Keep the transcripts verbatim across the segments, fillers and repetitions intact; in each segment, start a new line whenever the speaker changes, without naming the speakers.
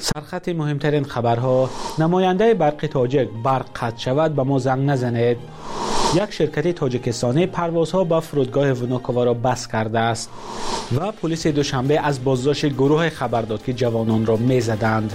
سرخط مهمترین خبرها: نماینده برق تاجیک برق قطع شود به ما زنگ نزنید. یک شرکت تاجیکستانی پروازها به فرودگاه ونوکووا را بس کرده است و پلیس دوشنبه از بازداشت گروه خبر داد که جوانان را می‌زدند.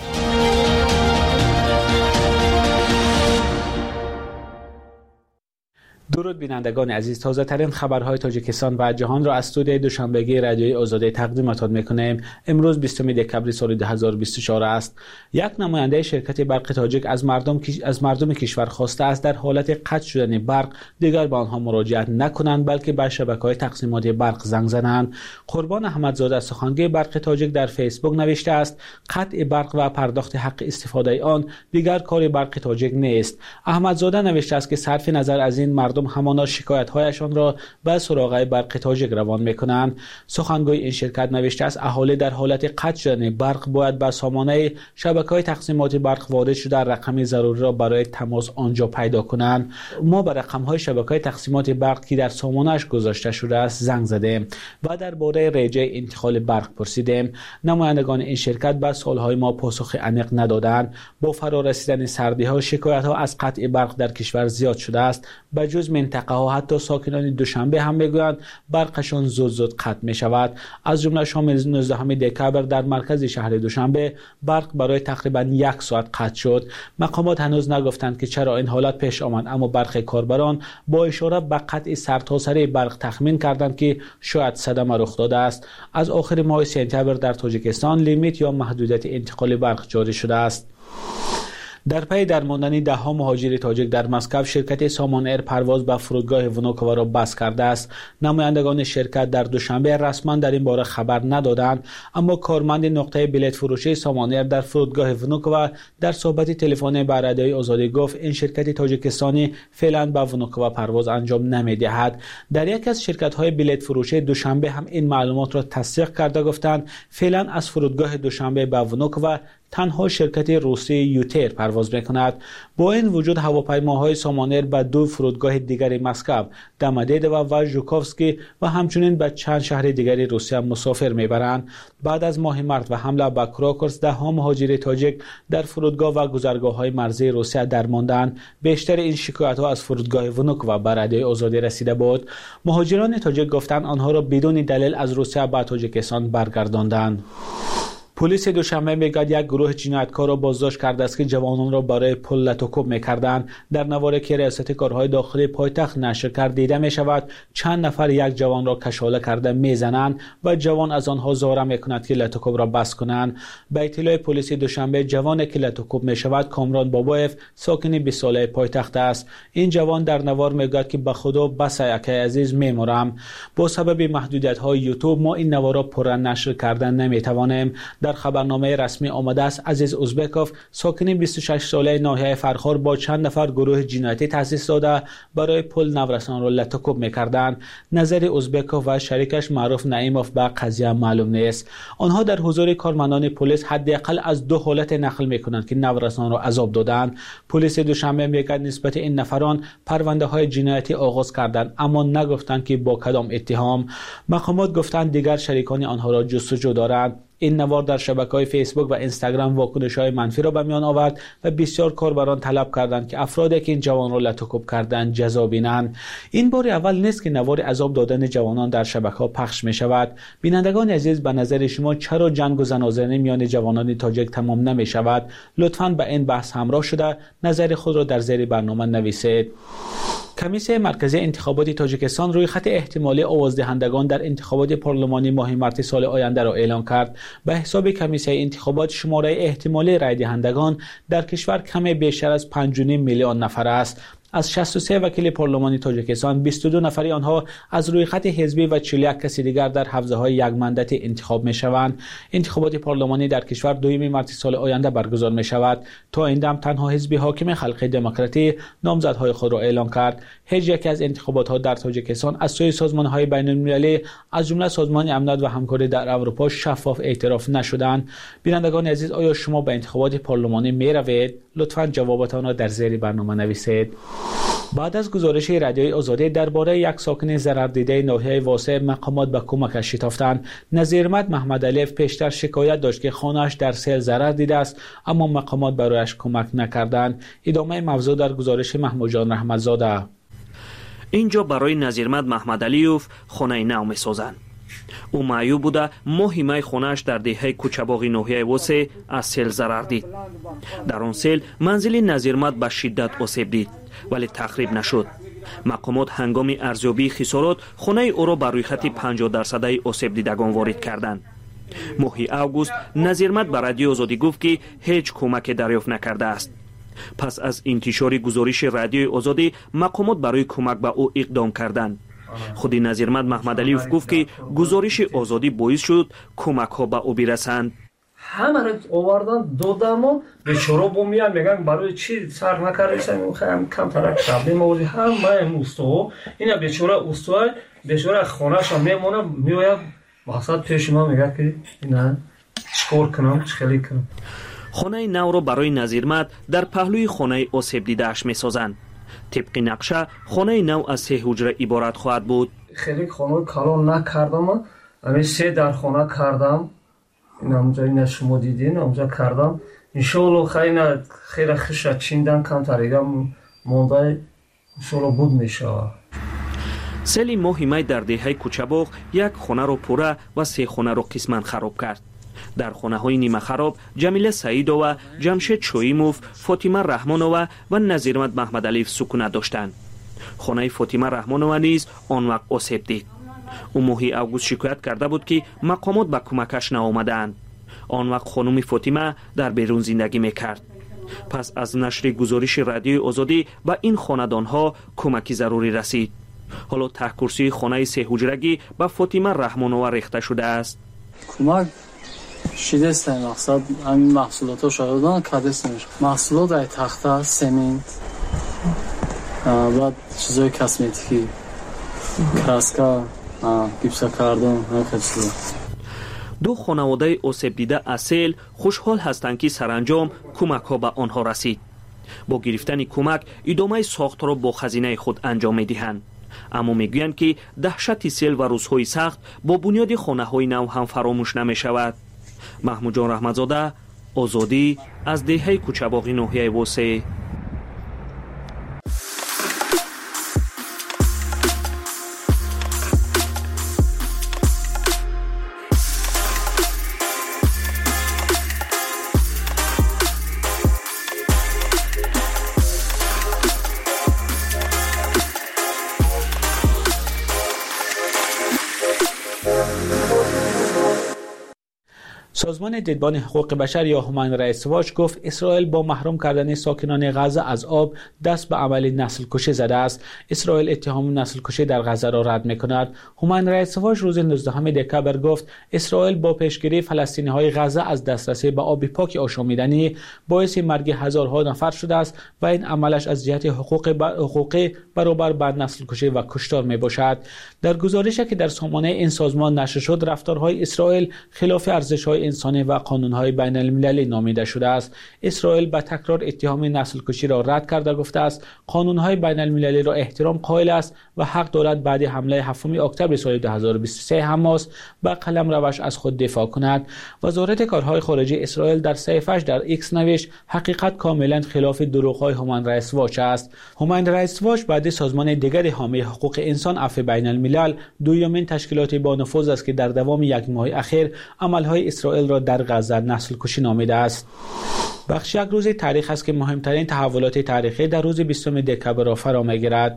درود بینندگان عزیز، تازه ترین خبرهای تاجیکستان و جهان را از استودیوی دوشنبگی رادیوی آزادی تقدیمتان میکنیم. امروز بیستم دکبر سال دو هزار و بیست و چهار است. یک نماینده شرکت برق تاجیک از مردم از مردم کشور خواسته است در حالت قطع شدن برق دیگر به آنها مراجعت نکنند، بلکه به شبکه‌های تقسیمات برق زنگ زنند. قربان احمدزاده سخنگوی برق تاجیک در فیسبوک نوشته است: قطع برق و پرداخت حق استفاده آن دیگر کار برق تاجیک نیست. احمدزاده نوشته است که صرف نظر از این مردم همانا شکایت‌هایشان را به سراغ برق تاجیک روان می‌کنند. سخنگوی این شرکت نوشته است: اهالی در حالت قطع شدن برق باید به سامانه شبکه‌های تقسیمات برق وارد شده رقم ضروری را برای تماس آنجا پیدا کنند. ما به رقم‌های شبکه‌های تقسیمات برق که در سامانه‌اش گذاشته شده است زنگ زدیم و درباره رجع انتقال برق پرسیدیم. نمایندگان این شرکت به سوال‌های ما پاسخ عمیق ندادند. با فرارسیدن سردی‌ها شکایت‌ها از قطع برق در کشور زیاد شده است. بجز منطقه ها حتی ساکنان دوشنبه هم میگویند برقشان زود زود قطع می شود. از جمله شام نوزدهم دکبر در مرکز شهر دوشنبه برق برای تقریبا یک ساعت قطع شد. مقامات هنوز نگفتند که چرا این حالت پیش آمد، اما برخی کاربران با اشاره به قطع سرتاسر برق تخمین کردند که شاید صدمه رخ داده است. از آخر ماه سپتامبر در تاجیکستان لیمیت یا محدودیت انتقال برق جاری شده است. در پی درماندن ده ها مهاجر تاجیک در مسکو، شرکت سامان ایر پرواز به فرودگاه ونوکووا را بس کرده است. نمایندگان شرکت در دوشنبه رسما در این باره خبر ندادند، اما کارمند نقطه بلیط فروشی سامان ایر در فرودگاه ونوکووا در صحبت تلفنی با رادیوی آزادی گفت این شرکت تاجیکستانی فعلا به ونوکووا پرواز انجام نمی‌دهد. در یک از شرکت‌های بلیط فروشی دوشنبه هم این معلومات را تصدیق کرده گفتند فعلا از فرودگاه دوشنبه به ونوکووا تنها شرکت روسی یوتر پرواز می‌کند. با این وجود هواپیماهای سامان ایر به دو فرودگاه دیگر مسکو، دمدیدو و ژوکوفسکی و همچنین به چند شهر دیگر روسیه مسافر میبرند. بعد از ماه مارس و حمله به کراکوس، ده ها مهاجر تاجیک در فرودگاه و گذرگاه‌های مرزی روسیه درماندند. بیشتر این شکایت‌ها از فرودگاه ونوکووا به رادیوی آزادی رسیده بود. مهاجران تاجیک گفتند آنها را بدون دلیل از روسیه به تاجیکستان برگرداندند. پلیس دوشنبه میگوید یک گروه جنایتکار را بازداشت کرده است که جوانان را برای پل لطوکوب میکردند. در نواری که ریاست کارهای داخلی پایتخت نشر کرد دیده می شود چند نفر یک جوان را کشاله کرده میزنند و جوان از آنها زاری میکند که لطوکوب را بس کنند. به اطلاع پلیس دوشنبه جوان که لطوکوب می شود کامران بابایف ساکن بیست ساله پایتخت است. این جوان در نوار میگوید که به خدا بس یکی عزیز میمرم. با سبب محدودیت های یوتیوب ما این نوار را پر نشر کردن نمیتوانیم. در خبرنامه رسمی آمده است عزیز ازبکوف ساکن بیست و شش ساله ناحیه فرخار با چند نفر گروه جنایتی تأسیس داده برای پل نورسان را لطوکوب میکردند. نظر ازبکوف و شریکش معروف نعیموف به قضیه معلوم نیست. آنها در حضور کارمندان پلیس حداقل از دو حالت نقل میکنند که نورسان را عذاب دادند. پلیس دوشنبه میگوید نسبت این نفران پرونده های جنایتی آغاز کردند، اما نگفتند که با کدام اتهام. مقامات گفتند دیگر شریکان آنها را جستجو دارند. این نوار در شبکه‌های فیسبوک و اینستاگرام واکنش‌های منفی را به میان آورد و بسیار کاربران طلب کردند که افرادی که این جوان را لطوکوب کردند جزا بینند. این بار اول نیست که نوار عذاب دادن جوانان در شبکه‌ها پخش می‌شود. بینندگان عزیز، به نظر شما چرا جنگ و زنازنه میان جوانان تاجیک تمام نمی‌شود؟ لطفاً به این بحث همراه شده نظر خود را در زیر برنامه نویسید. کمیسیون مرکزی انتخابات تاجیکستان روی خط احتمالی آوازدهندگان در انتخابات پارلمانی ماه مارس سال آینده را اعلام کرد. به حساب کمیسیون انتخابات شماره احتمالی رای دهندگان در کشور کمی بیشتر از پنج و نیم میلیون نفر است. از شصت و سه وکیل پارلمانی تاجیکستان بیست و دو نفری آنها از روی خط حزبی و چهل و یک کسی دیگر در حوزه‌های یک مندتی انتخاب می‌شوند. انتخابات پارلمانی در کشور دوم مارس سال آینده برگزار می‌شود. تا این دم تنها حزب حاکم خلق دموکراتی نامزدهای خود را اعلام کرد. هیچ یک از انتخابات‌ها در تاجیکستان از سوی سازمان‌های بین‌المللی از جمله سازمان امنیت و همکاری در اروپا شفاف اعتراف نشدند. بینندگان عزیز، آیا شما به انتخابات پارلمانی می‌روید؟ لطفاً جوابتان را در زیر برنامه نویسید. بعد از گزارش رادیوی آزادی درباره یک ساکن ضرردیده ناحیه واسع مقامات به کمکش شتافتند، نظیرمد محمد علیف پیشتر شکایت داشت که خانه‌اش در سیل ضرر دیده است اما مقامات برایش کمک نکردند. ادامه موضوع در گزارش محمود جان رحمتزاده.
اینجا برای نظیرمد محمد علیف خانه نو می‌سازند. او معیوب بوده ماهی مای خانه‌اش در دهه کوچه‌باغی ناحیه واسع از سیل ضرر دید. در آن سیل منزل نظیرمد به شدت آسیب دید ولی تخریب نشد. مقامات هنگام ارزیابی خسارات خانه او را بر روی خط پنجاه درصدی آسیب دیدگان وارد کردند. ماهی اوگوست نظیرمد به رادیو آزادی گفت که هیچ کمک دریافت نکرده است. پس از انتشار گزارش رادیو آزادی مقامات برای کمک به او اقدام کردند. خودی نظیرمد محمد علیف گفت که گزارش آزادی باعث شد کمک ها به او برسند.
همه را آوردن دادم و بیچاره بومیان میگن برای چی سر نکردیسن خیلی کم ترک شده موضوع همه این استو اینا بیچاره استو بیچاره خانه‌اش میمونه میوید مقصد پیش ما میگه که اینا چیکار کنم چخلی کنم.
خانه نو را برای نظیرمد در پهلوی خانه آسیب دیده‌اش میسازند. طبق نقشه خانه نو از سه حجره عبارت خواهد بود.
خیلی خانه کلان نکردم، همین سه در خانه کردم. این همونجا این شما دیدین همونجا کردم. انشالله خیلی خیلی خیش چیندن کم تریگم مونده انشالله بود میشه.
سیل ماه می در دهه کوچه‌باغ یک خانه را پوره و سه خانه را قسماً خراب کرد. در خانه های نیمه خراب جمیله سعیدова، جمشید شویموف، فاطمه رحمانova و نظیرمد محمد علیف سکونت داشتند. خانه فاطمه رحمانova نیز آن وقت آسیب دید. او ماهی اوگوست شکایت کرده بود که مقامات به کمکش نآمدند. آن وقت خانم فاطمه در بیرون زندگی میکرد. پس از نشر گزارش رادیو آزادی به این خاندان ها کمکی ضروری رسید. حالا ته کرسی خانه سه حجرگی به فاطمه رحمانova ریخته شده است.
کمک شده است. مقصد همین محصولات ها شدن کادست نمیشه. محصولات ای تخته، سمنت و چیزای کسمتیکی، کراسکا، گیپسا کردن، همه چیزا.
دو خانواده آسیب دیده از سیل خوشحال هستند که سرانجام کمک ها به آنها رسید. با گرفتن کمک ادامه ساخت را با خزینه خود انجام میدهند. اما میگویند که دهشت سیل و روزهای سخت با بنیاد خانه های نو هم فراموش نمی شود. محمود جان رحمتزاده، آزادی، از دهه کوچه‌باغی ناحیه واسع.
سازمان دیدبان حقوق بشر یا هومن رایتس واچ گفت اسرائیل با محروم کردن ساکنان غزه از آب دست به عمل نسل کشی زده است. اسرائیل اتهام نسل کشی در غزه را رد می‌کند. هومن رایتس واچ روز نوزدهم دکامبر گفت اسرائیل با پیشگیری فلسطینی‌های غزه از دسترسی به آب پاک آشامیدنی باعث مرگ هزارها نفر شده است و این عملش از جهت حقوق حقوقی برابر با نسل کشی و کشتار میباشد. در گزارشی که در سامانه این سازمان نشر شد، رفتارهای اسرائیل خلاف ارزش‌های انسانی و قانون‌های بین المللی نامیده شده است. اسرائیل با تکرار اتهام نسل کشی را رد کرده گفته است قانون‌های بین المللی را احترام قائل است و حق دارد بعد حمله هفتم اکتبر سال دو هزار و بیست و سه حماس با قلم روش از خود دفاع کند. وزارت کارهای خارجه اسرائیل در صفحه‌اش در ایکس نوشت حقیقت کاملا خلاف دروغ‌های هومن رایتس واچ است. هومن رایتس واچ بعد سازمان دیگر حامی حقوق انسان عفو بین الملل دومین تشکیلات با نفوذ است که در دوام یک ماه اخیر عمل‌های اسرائیل را در غزه نسل کشی نامیده است. بخش یک روز تاریخ است که مهمترین تحولات تاریخی در روز بیستم دکامبر را فرا می‌گیرد.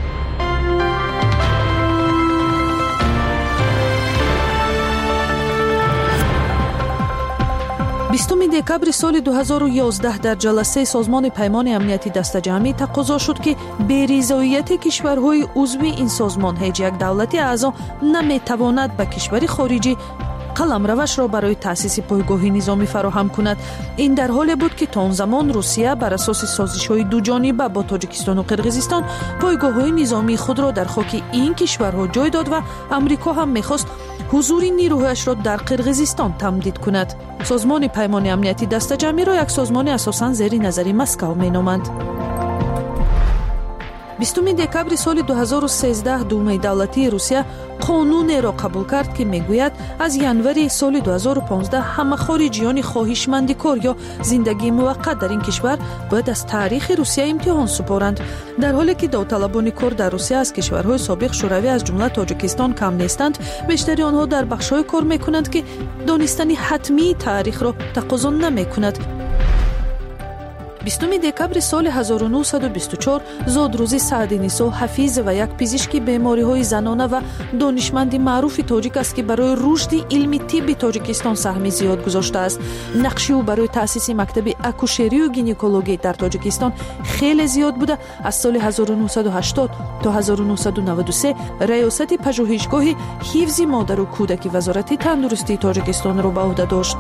بیستم دکامبر سال دو هزار و یازده در جلسه سازمان پیمان امنیتی دسته‌جمعی تقاضا شد که بی‌رضایت کشورهای عضو این سازمان هیچ یک دولت اعضا نمی‌تواند به کشور خارجی قلم روش را برای تأسیس پایگاه نظامی فراهم کند. این در حالی بود که تا آن زمان روسیه بر اساس سازش‌های دو جانبه با تاجیکستان و قرقیزستان پایگاه‌های نظامی خود را در خاک این کشورها جای داد و امریکا هم می‌خواست حضور نیروهایش را در قرقیزستان تمدید کند. سازمان پیمان امنیتی دسته‌جمعی را یک سازمان اساساً زیر نظر مسکو می‌نامند. بیستم دکامبر سال دو هزار و سیزده دومه دولتی روسیه قانونی را قبول کرد که میگوید از ینوری سال دو هزار و پانزده همه خارجیان خواهشمند کار یا زندگی موقت در این کشور باید از تاریخ روسیه امتحان سپارند، در حالی که داوطلبان کار در روسیه از کشورهای سابق شوروی از جمله تاجیکستان کم نیستند. بیشتر آنها در بخش‌های کار میکنند که دانستن حتمی تاریخ را تقاضا نمیکند. بیستم دکامبر سال هزار و نهصد و بیست و چهار زادروزی سعدی نیسا حفیظ و یک پزشک بیماری‌های زنانه و دانشمند معروف تاجیک است که برای رشد علم طب تاجیکستان سهم زیاد گذاشته است. نقش او برای تأسیس مکتب اکوشری و گینکولوژی در تاجیکستان خیلی زیاد بوده. از سال هزار و نهصد و هشتاد تا هزار و نهصد و نود و سه ریاست پژوهشگاه حفظ مادر و کودک وزارت تندرستی تاجیکستان را به عهده داشت.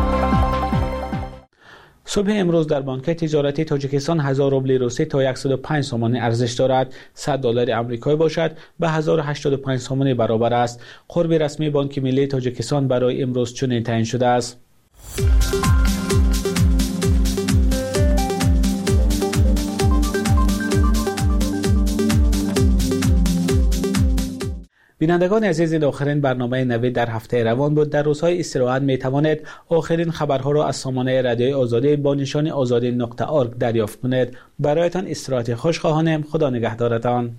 صبح امروز در بانک تجارتی تاجیکستان هزار روبل روسی تا صد و پنج سومانی ارزش دارد. صد دلار آمریکایی باشد به هزار و هشتاد و پنج سومانی برابر است. قرب رسمی بانک ملی تاجیکستان برای امروز چنین تعیین شده است. بینندگان عزیز، این آخرین برنامه نوید در هفته روان بود. در روزهای استراحت می توانید آخرین خبرها را از سامانه رادیوی آزادی با نشان آزادی نقطه ارگ دریافت کنید. برایتان استراحت خوش خواهانم. خدا نگهدارتان.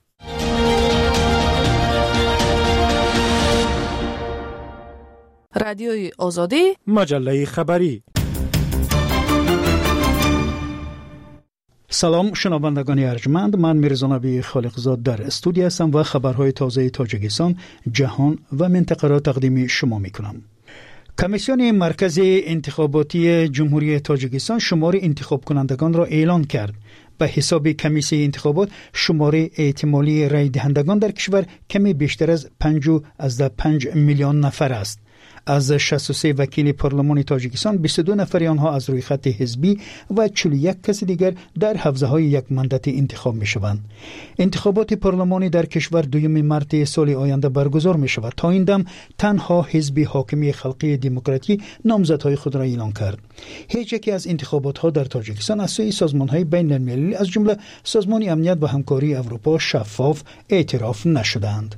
رادیوی آزادی،
مجله خبری. سلام شنوندگان ارجمند، من میرزا نبی خالقزاد در استودیو هستم و خبرهای تازه تاجیکستان، جهان و منطقه را تقدیم شما میکنم. کمیسیون مرکزی انتخاباتی جمهوری تاجیکستان شمار انتخاب کنندگان را اعلان کرد. به حساب کمیسیون انتخابات شمار احتمالی رای دهندگان در کشور کمی بیشتر از پنج از پنج میلیون نفر است. از شصت و سه وکیل پارلمان تاجیکستان بیست و دو نفر آنها از روی خط حزبی و چهل و یک کس دیگر در حوزه‌های یک مندت انتخاب می‌شوند. انتخابات پارلمانی در کشور دوم مارس سال آینده برگزار می‌شود. تا این دم تنها حزب حاکمی خلقی دموکراتی نامزدهای خود را اعلان کرد. هیچ یکی از انتخابات‌ها در تاجیکستان از سوی سازمان‌های بین‌المللی از جمله سازمان امنیت و همکاری اروپا شفاف اعتراف نشدند.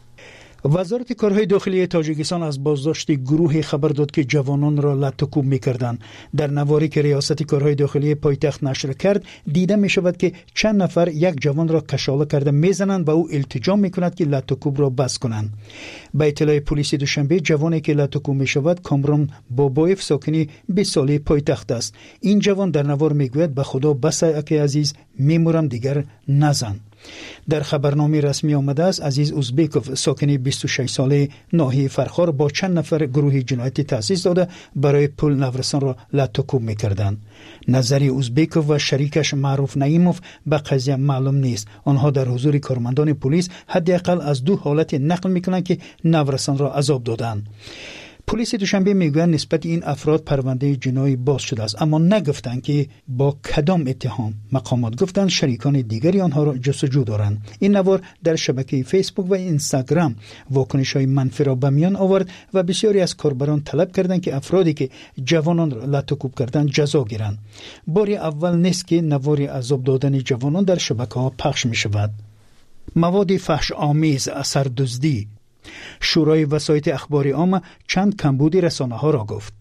وزارت کارهای داخلی تاجیکستان از بازداشت گروهی خبر داد که جوانان را لط و کوب می‌کردند. در نواری که ریاست کارهای داخلی پایتخت نشر کرد دیده می‌شود که چند نفر یک جوان را کشاله کرده می‌زنند و او التجا می‌کند که لط و کوب را بس کنند. به اطلاع پلیس دوشنبه جوانی که لط و کوب می‌شود کامران بابایف ساکنی بیست ساله پایتخت است. این جوان در نوار می‌گوید به خدا بس که عزیز می‌مرم دیگر نزن. در خبرنامه رسمی آمده است عزیز اوزبیکوف ساکنی بیست و شش ساله ناحیه فرخار با چند نفر گروه جنایتی تأسیس داده برای پول نورسان را لط و کوب می‌کردند. نظری اوزبیکوف و شریکش معروف نعیموف به قضیه معلوم نیست. آنها در حضور کارمندان پلیس حداقل از دو حالت نقل می‌کنند که نورسان را عذاب دادند. پلیس دوشنبه میگوید نسبت این افراد پرونده جنایی باز شده است، اما نگفتند که با کدام اتهام. مقامات گفتند شریکان دیگری آنها را جستجو دارند. این نوار در شبکه فیسبوک و اینستاگرام واکنش‌های منفی را به میان آورد و بسیاری از کاربران طلب کردند که افرادی که جوانان را لط و کوب کردند جزا گیرند. بار اول نیست که نوار عذاب دادن جوانان در شبکه‌ها پخش می‌شود. مواد فحش آمیز، اثر دزدی. شورای وسایط اخباری عامه چند کمبود رسانه ها را گفت.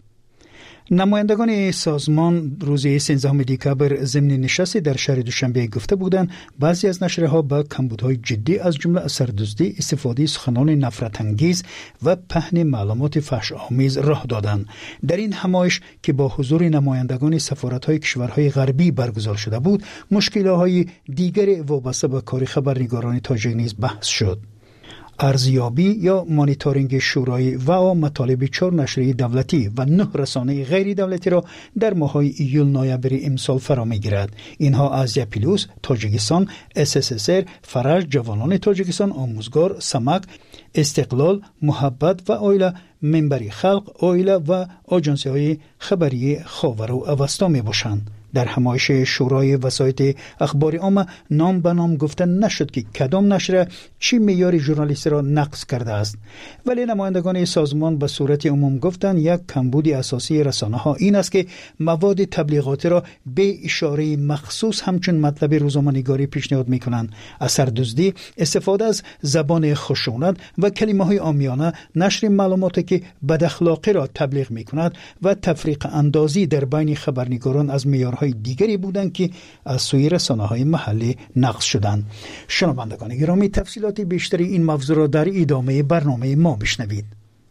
نمایندگان سازمان روز سیزدهم دکامبر ضمن نشستی در شهر دوشنبه گفته بودند بعضی از نشرها با کمبودهای جدی از جمله اثردزدی، استفاده سخنان نفرت انگیز و پهن معلومات فحش آمیز راه دادند. در این همایش که با حضور نمایندگان سفارت‌های کشورهای غربی برگزار شده بود، مشکل‌های دیگر وابسته به کار خبرنگاران تاجیک نیز بحث شد. ارزیابی یا مانیتورینگ شورای و مطالب چهار نشریه دولتی و نه رسانه غیر دولتی را در ماه‌های ایول نوامبر امسال فرا می‌گیرد. اینها آزیا پلوس، تاجیکستان، اس اس اس ار، فرج، جوانان تاجیکستان، آموزگار، سمک، استقلال، محبت و آیله، منبری خلق، آیله و آژانس‌های خبری خاور و اوستا می‌باشند. در همایش شورای وسایط اخباری عامه نام به نام گفته نشد که کدام نشر چی معیار ژورنالیستی را نقض کرده است، ولی نمایندگان سازمان به صورت عموم گفتند یک کمبود اساسی رسانه‌ها این است که مواد تبلیغاتی را به اشاره مخصوص همچون مطلب روزنامه‌نگاری پیشنهاد می‌کنند. اثردزدی، استفاده از زبان خشونت و کلمه‌های عامیانه، نشر معلوماتی که بد اخلاقی را تبلیغ می‌کند و تفریق اندازی در بین خبرنگاران از معیارهای دیگری بودند که از سوی رسانه‌های محلی نقض شدند. شنوندگان گرامی، تفصیلات بیشتری این موضوع را در ادامه برنامه ما بشنوید.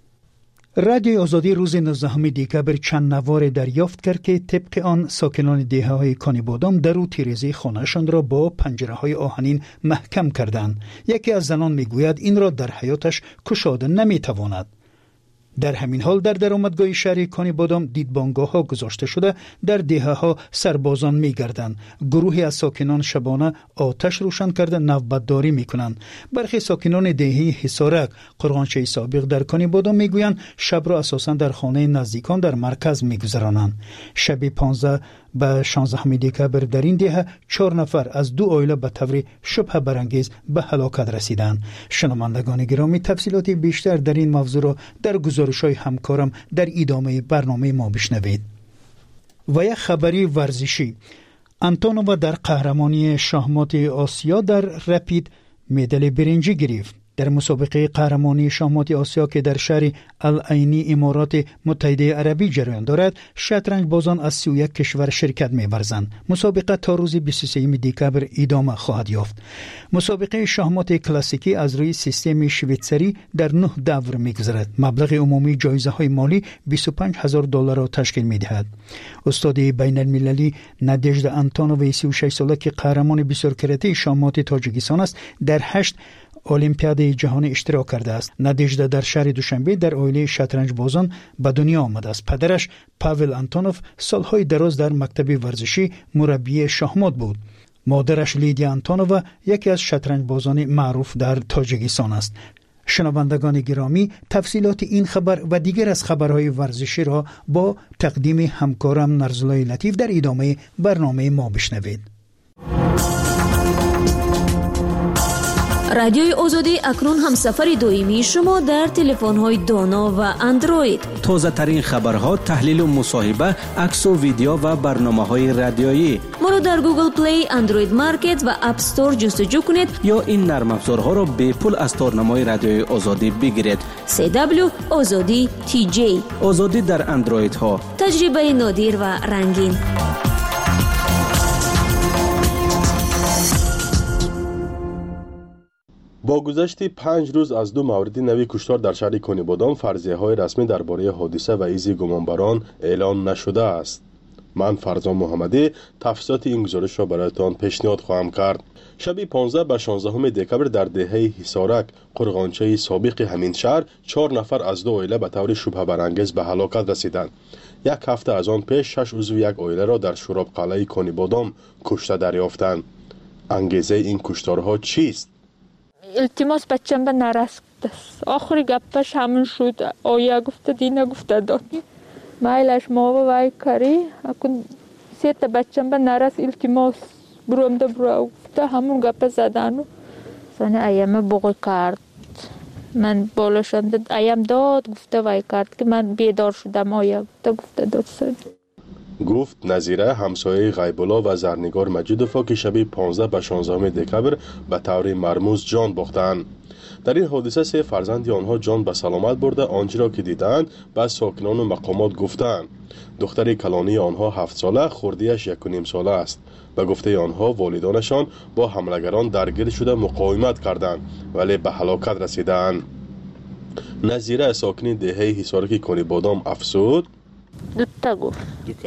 رادیوی آزادی روز نوزدهم دکبر چند نوار دریافت کرد که طبق آن ساکنان دهه‌های کانی بادام در و تیره‌ای خانه‌شان را با پنجره‌های آهنین محکم کردند. یکی از زنان میگوید این را در حیاتش گشاده نمیتواند. در همین حال در درآمدگاه شهر کانی بادام دیدبانگاه ها گذاشته شده در دهه ها سربازان می گردند. گروهی از ساکنان شبانه آتش روشن کرده نوبتداری می کنند. برخی ساکنان دهه حصارک قرغانچه سابق در کانی بادام می گویند شب را اساساً در خانه نزدیکان در مرکز می گذرانند. شب پانزده به شانزدهم دکبر در این دهه چهار نفر از دو عائله به طور شبه برانگیز به هلاکت رسیدند. شنوندگان گرامی، تفصیلات بیشتر در این موضوع را در گزارش‌های همکارم در ادامه برنامه ما بشنوید. و یک خبری ورزشی: آنتونووا در قهرمانی شاهمات آسیا در رپید مدال برنجی گرفت. در مسابقه قهرمانی شاهمات آسیا که در شهر العینی امارات متحده عربی جریان دارد، شطرنج بازان از سی و یک کشور شرکت می‌ورزند. مسابقه تا روز بیست و سوم دکبر ادامه خواهد یافت. مسابقه شاهمات کلاسیکی از روی سیستم شویتزری در نه دور می‌گذرد. مبلغ عمومی جایزه‌های مالی بیست و پنج هزار دلار را تشکیل می‌دهد. استاد بین‌المللی نادژدا آنتونووا سی و شش ساله که قهرمان بسیار کرده شاهمات تاجیکستان است، در هشت المپیاد جهانی اشتراک کرده است. نادژدا در شهر دوشنبه در عائله شطرنج بازان به دنیا آمده است. پدرش پاول آنتونوف سالهای دراز در مکتب ورزشی مربی شاهمات بود. مادرش لیدیا آنتونووا یکی از شطرنج بازان معروف در تاجیکستان است. شنوندگان گرامی، تفصیلات این خبر و دیگر از خبرهای ورزشی را با تقدیم همکارم نرزلای لطیف در ادامه برنامه ما بشنوید.
رادیوی آزادی اکنون هم سفر دویمی شما در تلفن‌های دانا و اندروید.
تازه ترین خبرها، تحلیل و مصاحبه، عکس و ویدیو و برنامه‌های رادیویی.
ما رو در گوگل پلی، اندروید مارکت و اپ استور جستجو کنید
یا این نرم افزارها را به پول از تارنمای رادیوی آزادی بگیرید.
سی دبلیو آزادی تی جی.
آزادی در اندروید ها.
تجربه نادر و رنگین.
با گذشت پنج روز از دو مورد نوی کشتار در شهر کانی بادام، فرضیه‌های رسمی درباره حادثه و ایزی گمانبران اعلان نشده است. من فرزان محمدی تفصیلات این گزارش را برایتان پیشنهاد خواهم کرد. شب پانزده به شانزدهم دکبر در دهه حصارک قرغانچه سابق همین شهر چهار نفر از دو عائله به طور شبه برانگیز به هلاکت رسیدند. یک هفته از آن پیش شش عضو یک عائله را در شوراب قلعه کانی بادام کشته دریافتند. انگیزه این کشتارها چیست؟
التماس بچم به نرس است. آخری گپش همون شد. آیا گفته دینا گفته داد. مایلش ما و وای کاری. اکن سه تا بچم به نرس التماس بروم ده برو. گفته همون گپ زدن. سن ایام بوق کرد. من بالاشان داد. ایام داد گفته وای کرد که من بیدار شدم. آیا گفته گفته داد سن.
گفت نظیره همسایه غیب‌الله و زرنگار مجیدوفا که شب پانزده به شانزدهم دکبر به طور مرموز جان باختند. در این حادثه سه فرزند آنها جان به سلامت برده. آنچه را که دیدند به ساکنان و مقامات گفتند. دختر کلانی آنها هفت ساله، خردیش یک و نیم ساله است. به گفته آنها والدانشان با حملگران درگیر شده مقاومت کردند ولی به هلاکت رسیدند. نظیره ساکن دهه حصارک کانی بادام افزود:
دوتا گفت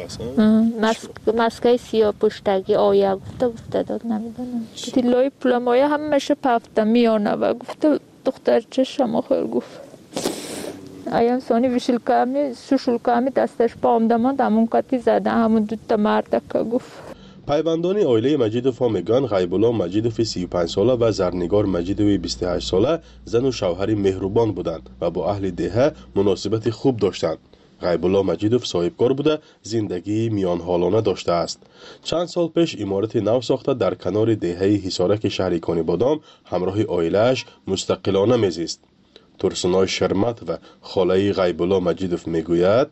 مسکه سیاه پشتگی آیا گفته گفته داد نمیدونم تیلای پلمایه همشه پفته میانه و گفته دختر چشم آخر گفت ایام سانی ویشل کمی سوشل کمی دستش با آمدمان همون کتی زده همون دوتا مردک گفت.
پیوندان عائله مجیدوفا میگن غیب‌الله مجیدوف سی و پنج ساله و زرنگار مجیدوف بیست و هشت ساله زن و شوهر مهربان بودند و با اهل دهه مناسبت خوب داشتند. غیب‌الله مجیدوف صاحبکار بوده زندگی میان حالانه داشته است. چند سال پیش عمارت نو ساخته در کنار دهه حصارک شهر کنیبادام همراه عائله‌اش مستقلانه میزیست. ترسنای شرمت و خاله غیب‌الله مجیدوف میگوید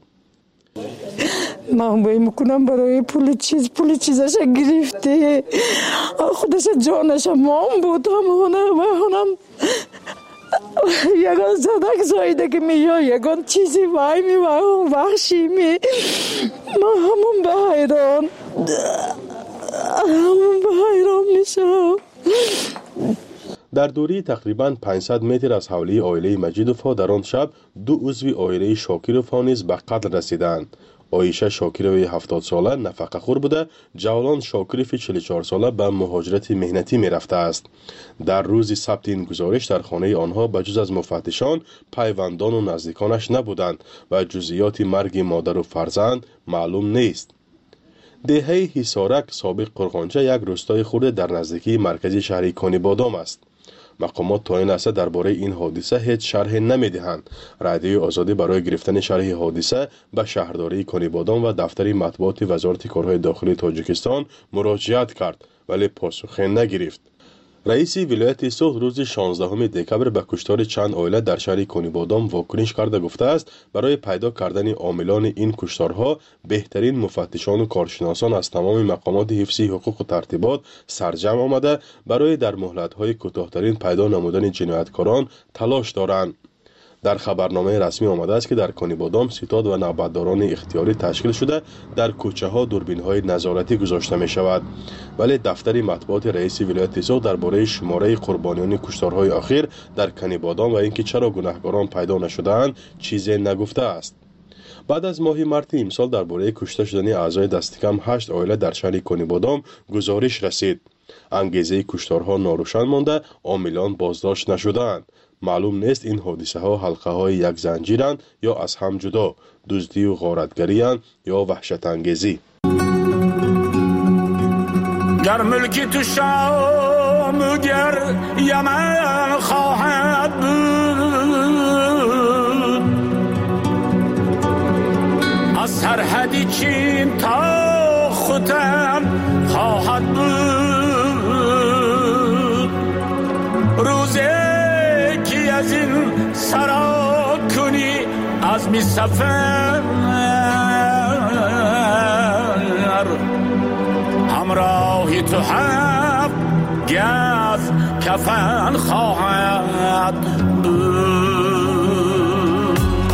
من باید میکنم برای پول چیز پول چیزش گرفته خودش جانش مام بود همونه همونم یگان زدک زایده که میاد یگان چیزی وای می وای وحشی می من همون به حیران همون به حیران میشم.
در دوری تقریباً پانصد متر از حوله عائله مجیدوف ها در آن شب دو عضو عائله شاکروف ها نیز به قتل رسیدند. عایشه شاکروف هفتاد ساله نفقه خور بوده، جولان شاکروف چهل و چهار ساله به مهاجرت مهنتی می رفته است. در روز ثبت این گزارش در خانه آنها بجز از مفتشان پیوندان و نزدیکانش نبودند و جزئیات مرگ مادر و فرزند معلوم نیست. دهه حصارک سابق قرغانچه یک روستای خرد در نزدیکی مرکزی شهر کنیبادام است. مقامات تا این لحظه درباره این حادثه هیچ شرح نمیدهند. رادیوی آزادی برای گرفتن شرح حادثه به شهرداری کنیبادام و دفتر مطبوعات وزارت کارهای داخلی تاجیکستان مراجعت کرد ولی پاسخی نگرفت. رئیس ولایت سوخت روز شانزدهم دکبر به کشتار چند عائله در شهر کنیبادام واکنش کرده گفته است برای پیدا کردن عاملان این کشتارها بهترین مفتشان و کارشناسان از تمام مقامات حفظی حقوق و ترتیبات سرجم آمده برای در مهلت‌های کوتاه‌ترین پیدا نمودن جنایتکاران تلاش دارند. در خبرنامه رسمی آمده است که در کنیبادام ستاد و نوبتداران اختیاری تشکیل شده در کوچه ها دوربین های نظارتی گذاشته می شود ولی دفتر مطبوعات رئیس ولایت سوخت درباره شماره قربانیان کشتارهای اخیر در کنیبادام و اینکه چرا گناهکاران پیدا نشده‌اند چیزی نگفته است. بعد از ماه مارس امسال درباره کشته شدن اعضای دست کم هشت عائله در شهر کنیبادام گزارش رسید. انگیزه کشتارها ناروشن مانده، عاملان بازداشت نشده‌اند. معلوم نیست این حادثه ها حلقه های یک زنجیرند یا از هم جدا، دزدی و غارتگری اند یا وحشت انگیزی.
گر ملکی تو شام گر یمن خواهد بود از سرحدی چین تا ختم خواهد بود روزی از این سرا کنی از می سفر همراهی تو هفت گز کفن خواهد بود.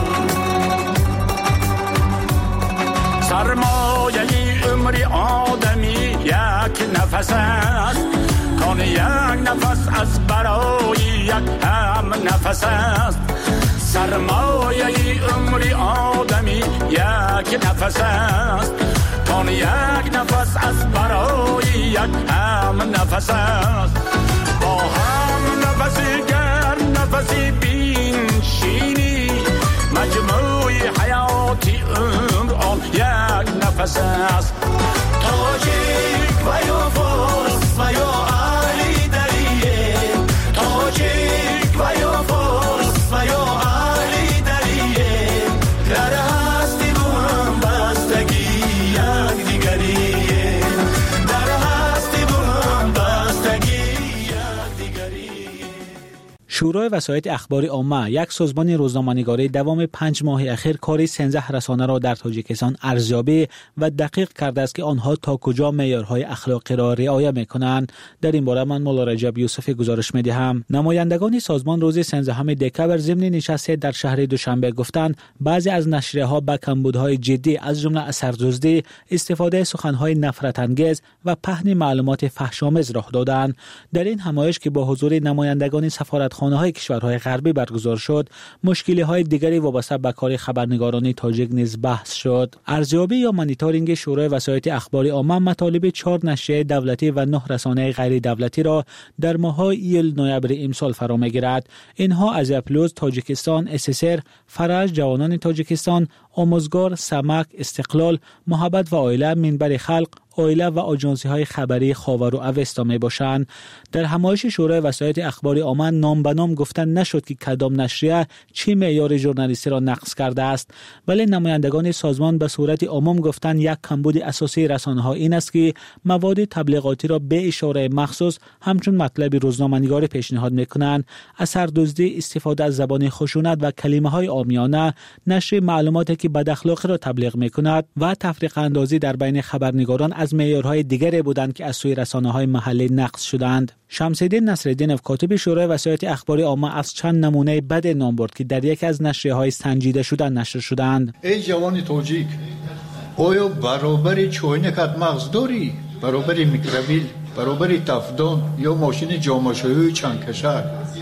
سرمایه عمری آدمی یک نفس است کان یک نفس از برای یک هم نفس است. سرمایه عمری آدمی یک نفس است کان یک نفس از برای یک هم نفس است. با هم نفسی گر نفسی بینشینی مجموعی حیاتی عمر آن یک نفس است. تاجیک و یا فارس و یا علی دریه تاجیک و یا فارس و یا علی دریه در هستی با هم بستگی یک دیگریه در هستی با هم بستگی یک دیگریه.
شورای وسایط اخباری عامه یک سازمان روزنامه‌نگاری دوام پنج ماه اخیر کار سیزده رسانه را در تاجیکستان ارزیابی و دقیق کرده است که آنها تا کجا معیارهای اخلاقی را رعایت می‌کنند. در این باره من مولا رجب یوسفی گزارش می‌دهم. نمایندگان سازمان روز سیزدهم دکبر ضمن نشست در شهر دوشنبه گفتند بعضی از نشریه‌ها با کمبودهای جدی از جمله اثردزدی، استفاده سخن‌های نفرت‌انگیز و پهن معلومات فحش‌آمیز راه دادند. در این همایش که با حضور نمایندگان سفارتخانه‌های کشورهای غربی برگزار شد، مشکل‌های دیگری وابسته به کار خبرنگاران تاجیک نیز بحث شد. ارزیابی یا مانیتورینگ شورای وسایط اخباری عامه مطالب چهار نشریه دولتی و نه رسانه غیر دولتی را در ماه‌های ایل نوامبر امسال فرا می‌گیرد. اینها آزیا پلوس تاجیکستان، اس اس ار، فرج، جوانان تاجیکستان، آموزگار، سمک، استقلال، محبت و عائله، منبر خلق، آیله و آژانس‌های خبری خاور و اوستا میباشند. در همایش شورای وسایط اخبار عامه نام به نام گفتن نشد که کدام نشریه چه معیار ژورنالیستی را نقض کرده است، ولی نمایندگان سازمان به صورت عموم گفتند یک کمبود اساسی رسانه‌ها این است که مواد تبلیغاتی را به اشاره مخصوص همچون مطلب روزنامه‌نگار پیشنهاد می‌کنند، اثردزدی، استفاده از زبان خشونت و کلمه‌های عامیانه، نشر معلوماتی که بد اخلاقی را تبلیغ می‌کند و تفریق اندازی در بین خبرنگاران از معیارهای دیگری بودند که از سوی رسانه‌های محلی نقض شدند. شمس‌الدین نصرالدینov کاتب شورای وسایط اخبار عامه از چند نمونه بد نام برد که در یکی از نشریه‌های سنجیده شده نشر شدند.
ای جوان تاجیک، آیا برابر چوینکت مغز داری؟ برابر میکروبیل، برابر تفدان یا ماشین جامه‌شویی چند کشور؟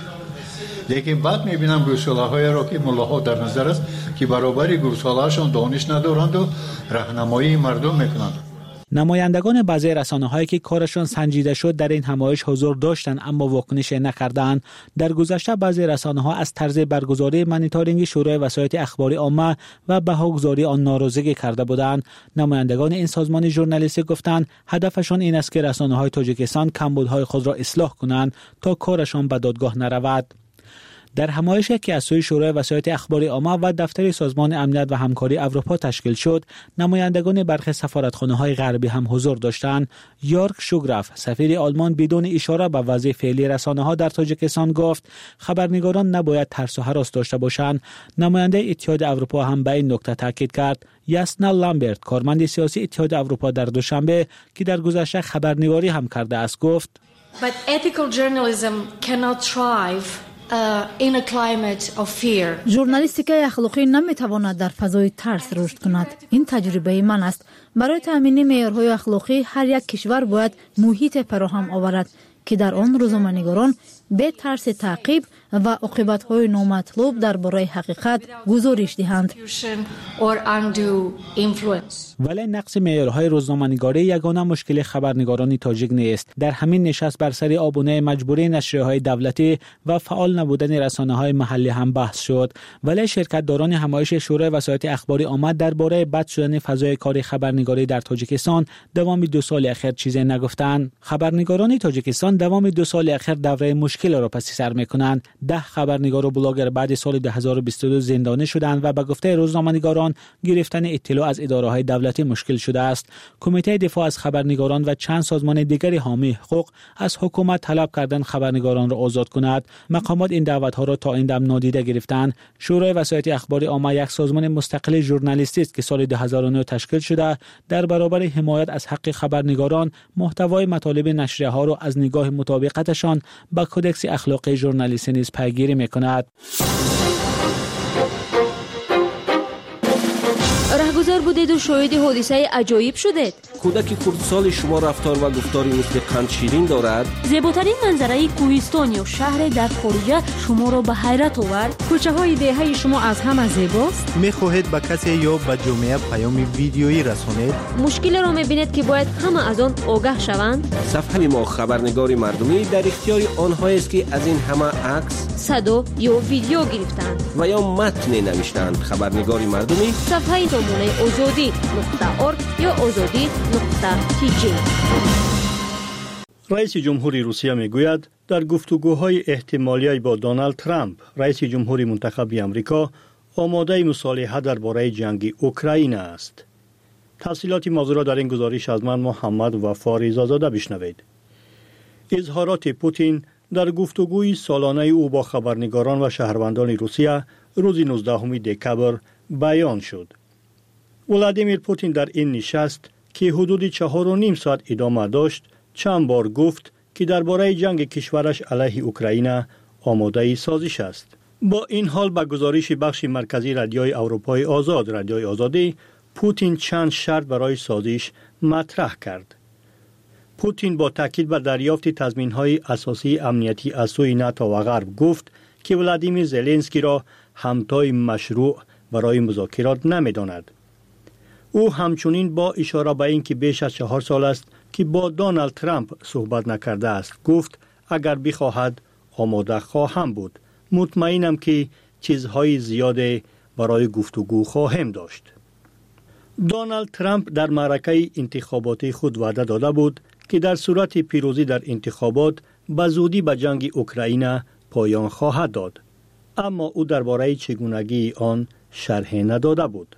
لیکن بعد میبینم گوساله را که ملاها در نظر است که برابر گوساله‌شان دانش ندارند و راهنمایی مردم میکنند.
نمایندگان بعضی رسانه‌هایی که کارشان سنجیده شد در این همایش حضور داشتند اما واکنش نکردند. در گذشته بعضی رسانه‌ها از طرز برگزاری مانیتورینگ شورای وسایط اخبار عامه و بهاگذاری آن ناراضی کرده بودند. نمایندگان این سازمان ژورنالیستی گفتند هدفشان این است که رسانه‌های تاجیکستان کمبودهای خود را اصلاح کنند تا کارشان به دادگاه نرود. در همایشی که از سوی شورای وسایط اخبار عامه و دفتر سازمان امنیت و همکاری اروپا تشکیل شد، نمایندگان برخی سفارتخانه‌های غربی هم حضور داشتند. یورک شوگراف، سفیر آلمان، بدون اشاره به وضع فعلی رسانه‌ها در تاجیکستان گفت خبرنگاران نباید ترس و هراس داشته باشند. نماینده اتحاد اروپا هم به این نکته تاکید کرد. یاسنا لامبرت، کارمند سیاسی اتحاد اروپا، در دوشنبه که در گذشته خبرنگاری هم کرده است گفت
But ethical journalism cannot thrive Uh, in a climate of fear.
ژورنالیستیک اخلاقی نمیتواند در فضای ترس رشد کند. این تجربه من است. برای تامین معیارهای اخلاقی هر یک کشور باید محیط فراهم آورد که در آن روزنامه‌نگاران به ترس تعقیب و عاقبت‌های نامطلوب درباره حقیقت گزارش دهند.
ولی نقص معیارهای روزنامه‌نگاری یگانه مشکل خبرنگاران تاجیک نیست. در همین نشست بر سر آبونه مجبوری نشریه‌های دولتی و فعال نبودن رسانه‌های محلی هم بحث شد. ولی شرکت‌داران همایش شورای وسایط اخبار عامه درباره بد شدن فضای کار خبرنگاری در تاجیکستان دوام دو سال اخیر چیزی نگفتند. خبرنگاران تاجیکستان دوام دو سال اخیر دوره مشکل را پس سر می‌کنند. ده خبرنگار و بلاگر بعد سال دو هزار و بیست و دو زندانی شدند و به گفته روزنامه‌نگاران گرفتن اطلاع از اداره‌های دولتی مشکل شده است. کمیته دفاع از خبرنگاران و چند سازمان دیگری حامی حقوق از حکومت طلب کردند خبرنگاران را آزاد کند. مقامات این دعوت‌ها را تا این دم نادیده گرفتند. شورای وسایط اخبار عامه یک سازمان مستقل ژورنالیستی است که سال دو هزار و نه تشکیل شده در برابر حمایت از حق خبرنگاران محتوای مطالب نشریه‌ها را از نگاه مطابقتشان با کدکس اخلاقی ژورنالیستی نیز پیگیری می‌کند.
رهگذر بودید و شاهد حادثه عجایب شدید.
کودک خردسال شما رفتار و گفتاری مثل قند شیرین دارد.
زیباترین منظره کوهستان یا شهر در خارج شما را به حیرت آورد.
کوچه های دهه شما از همه زیباست.
میخواهید به کسی یا به جامعه پیام ویدیویی رسانید؟
مشکل را میبینید که باید همه از آن آگاه شوند.
صفحه ما خبرنگاری مردمی در اختیار آنهایی است که از این همه عکس،
صدا یا ویدیو گرفتند
و یا متن نوشتند. خبرنگاری مردمی
صفحه زمانه آزادی نقطه ارگ یا آزادی نقطه تی جی.
رئیس جمهوری روسیه میگوید در گفتگوهای احتمالی با دونالد ترامپ رئیس جمهوری منتخب آمریکا آماده مصالحه درباره جنگ اوکراین است. تفصیلات موضوع را در این گزارش از من محمد وفا رضازاده بشنوید. اظهارات پوتین در گفتگوی سالانه او با خبرنگاران و شهروندان روسیه روز نوزدهم دکبر بیان شد. ولادیمیر پوتین در این نشست که حدود چهار و نیم ساعت ادامه داشت چند بار گفت که درباره جنگ کشورش علیه اوکراین آماده سازش است. با این حال به گزارش بخش مرکزی رادیوی اروپای آزاد رادیوی آزادی پوتین چند شرط برای سازش مطرح کرد. پوتین با تاکید بر دریافت تضمین‌های اساسی امنیتی از سوی ناتو و غرب گفت که ولادیمیر زلنسکی را همتای مشروع برای مذاکرات نمی‌داند. او همچنین با اشاره به اینکه بیش از چهار سال است که با دونالد ترامپ صحبت نکرده است گفت اگر بخواهد آماده خواهم بود. مطمئنم که چیزهای زیاده برای گفتگو خواهم داشت. دونالد ترامپ در معرکه انتخاباتی خود وعده داده بود که در صورت پیروزی در انتخابات به زودی به جنگ اوکراین پایان خواهد داد، اما او درباره چگونگی آن شرح نداده بود.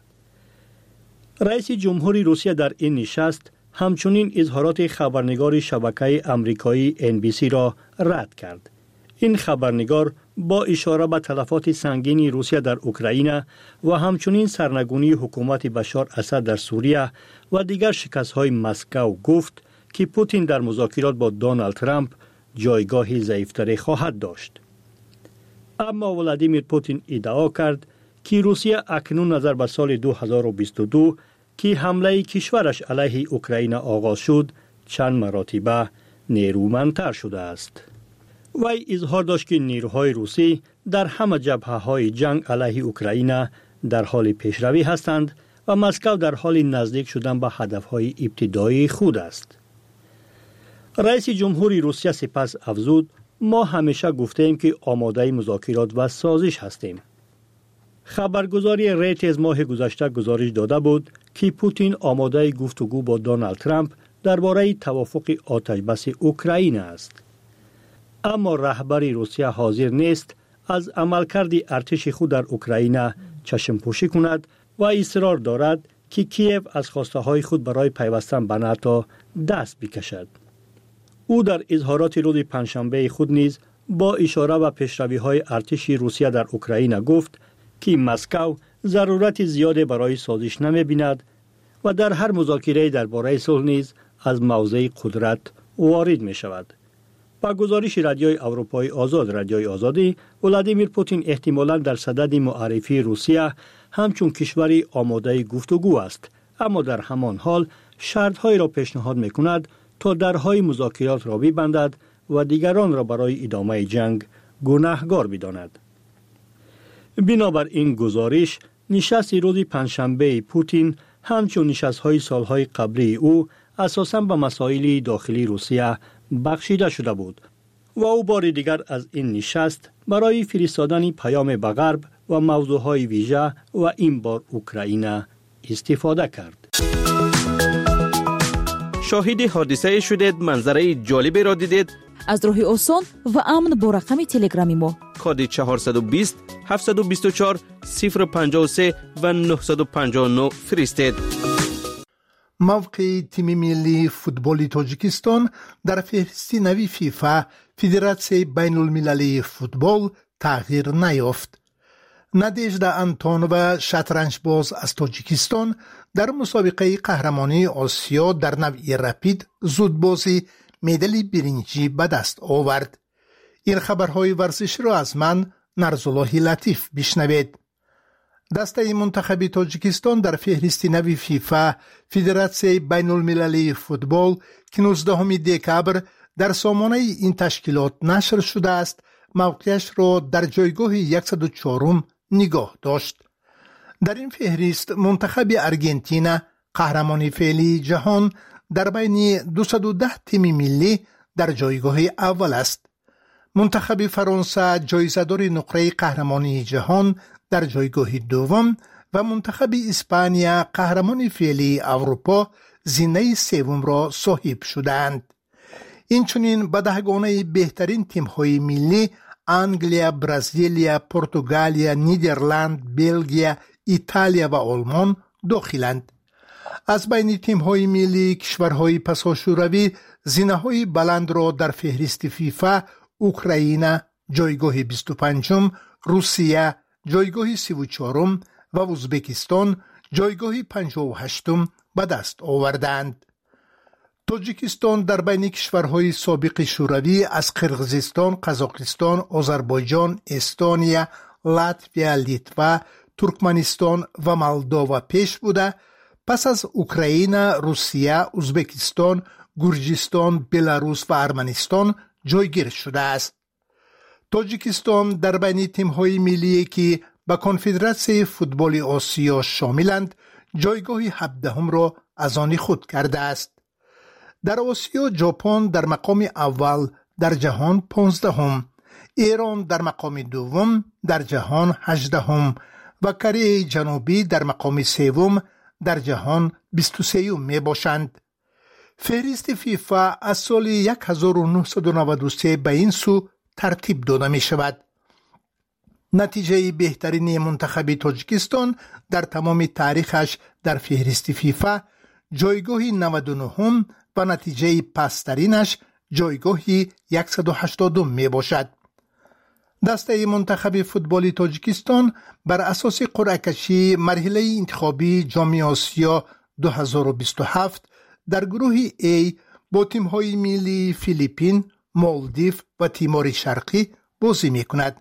رئیس جمهوری روسیه در این نشست همچنین اظهارات خبرنگار شبکه آمریکایی ان بی سی را رد کرد. این خبرنگار با اشاره به تلفات سنگین روسیه در اوکراین و همچنین سرنگونی حکومت بشار اسد در سوریه و دیگر شکست‌های مسکو گفت که پوتین در مذاکرات با دونالد ترامپ جایگاهی ضعیفتری خواهد داشت. اما ولادیمیر پوتین ادعا کرد که روسیه اکنون نظر به سال دو هزار و بیست و دو که حمله کشورش علیه اوکراین آغاز شد چند مراتبه نیرومندتر شده است. وی اظهار داشت که نیروهای روسی در همه جبهه‌های جنگ علیه اوکراین در حال پیشروی هستند و مسکو در حال نزدیک شدن به هدفهای ابتدایی خود است. رئیس جمهوری روسیه سپس افزود: ما همیشه گفتیم که آماده مذاکرات و سازش هستیم. خبرگزاری ریترز ماه گذشته گزارش داده بود که پوتین آماده گفتگو با دونالد ترامپ درباره توافق آتشبس اوکراین است. اما رهبر روسیه حاضر نیست از عملکرد ارتش خود در اوکراین چشم پوشی کند و اصرار دارد که کیف از خواسته های خود برای پیوستن به ناتو دست بکشد. او در اظهارات روز پنجشنبه خود نیز با اشاره به پیشروی های ارتش روسیه در اوکراین گفت که مسکو ضرورت زیاده برای سازش نمی بیند و در هر مذاکره درباره صلح نیز از موضع قدرت وارد می شود. با گزارش رادیوی اروپای آزاد رادیوی آزادی، ولادیمیر پوتین احتمالاً در صدد معرفی روسیه همچون کشوری آماده گفتگو است، اما در همان حال شرط‌هایی را پیشنهاد می‌کند تا درهای مذاکرات را ببندد و دیگران را برای ادامه جنگ گناهکار بداند. بنابر این گزارش، نشست روز پنجشنبه پوتین همچون نشست‌های سالهای قبلی او اساساً به مسائل داخلی روسیه بخشیده شده بود و او بار دیگر از این نشست برای فرستادن پیام به غرب و موضوعهای ویژه و این بار اوکراین استفاده کرد.
شاهد حادثه شدید، منظره جالبی را دیدید؟
از راه آسان و امن با رقم تلگرامی ما
کد چهارصد و بیست هفتصد و بیست و چهار صفر پنجاه و سه و نهصد و پنجاه و نه فرستید.
موقع تیم ملی فوتبال تاجیکستان در فهرست نوی فیفا فدراسیون بین المللی فوتبال تغییر نیافت. نادژدا انتونووا شطرنج باز از تاجیکستان در مسابقه قهرمانی آسیا در نوع رپید زودبازی مدال برنجی به دست آورد. این خبرهای ورزشی را از من نرزالله لطیف بشنوید. دسته منتخب تاجیکستان در فهرست نوی فیفا فدراسیون بین المللی فوتبال که نوزدهم دکبر در سامانه این تشکیلات نشر شده است موقعش را در جایگاه صد و چهار نگاه داشت. در این فهرست منتخب ارژانتین قهرمان فعلی جهان در بین دویست و ده تیم ملی در جایگاه اول است. منتخب فرانسه جایزه‌دار نقره قهرمانی جهان در جایگاه دوم و منتخب اسپانیا قهرمان فعلی اروپا زینه سوم را صاحب شدند. اینچنین به دهگانه بهترین تیم‌های ملی انگلیا، برزیلیا، پرتغالیا، نیدرلند، بلژیم، ایتالیا و آلمان داخلند. از بین تیم‌های ملی کشورهای پساشوروی زینه‌های بلند را در فهرست فیفا اوکراین جایگاه بیست و پنجم، روسیه جایگاه سی و چهارم و ازبکستان جایگاه پنجاه و هشتم به دست آوردند. تاجیکستان در بین کشورهای سابق شوروی از قرقیزستان، قزاقستان، آذربایجان، استونیا، لاتویا، لیتوا، ترکمنستان و مولداوا پیش بوده، پس از اوکراین، روسیه، ازبکستان، گرجستان، بلاروس و ارمنستان جایگیر شده است. تاجیکستان در بین تیم‌های ملی که به کنفدراسیون فوتبال آسیا شاملند جایگاه هفدهم را از آن خود کرده است. در آسیا ژاپن در مقام اول در جهان پانزدهم، ایران در مقام دوم در جهان هجدهم و کره جنوبی در مقام سوم در جهان بیست و سه می باشند. فهرست فیفا از سال هزار و نهصد و نود و سه به این سو ترتیب داده می شود. نتیجه بهترین منتخب تاجیکستان در تمام تاریخش در فهرست فیفا جایگاه نود و نه و نتیجه پسترینش جایگاه صد و هشتاد می باشد. دسته منتخب فوتبال تاجیکستان بر اساس قرعه کشی مرحله انتخابی جام آسیا دو هزار و بیست و هفت در گروه A با تیم‌های ملی فیلیپین، مالدیو و تیمور شرقی بازی می‌کند.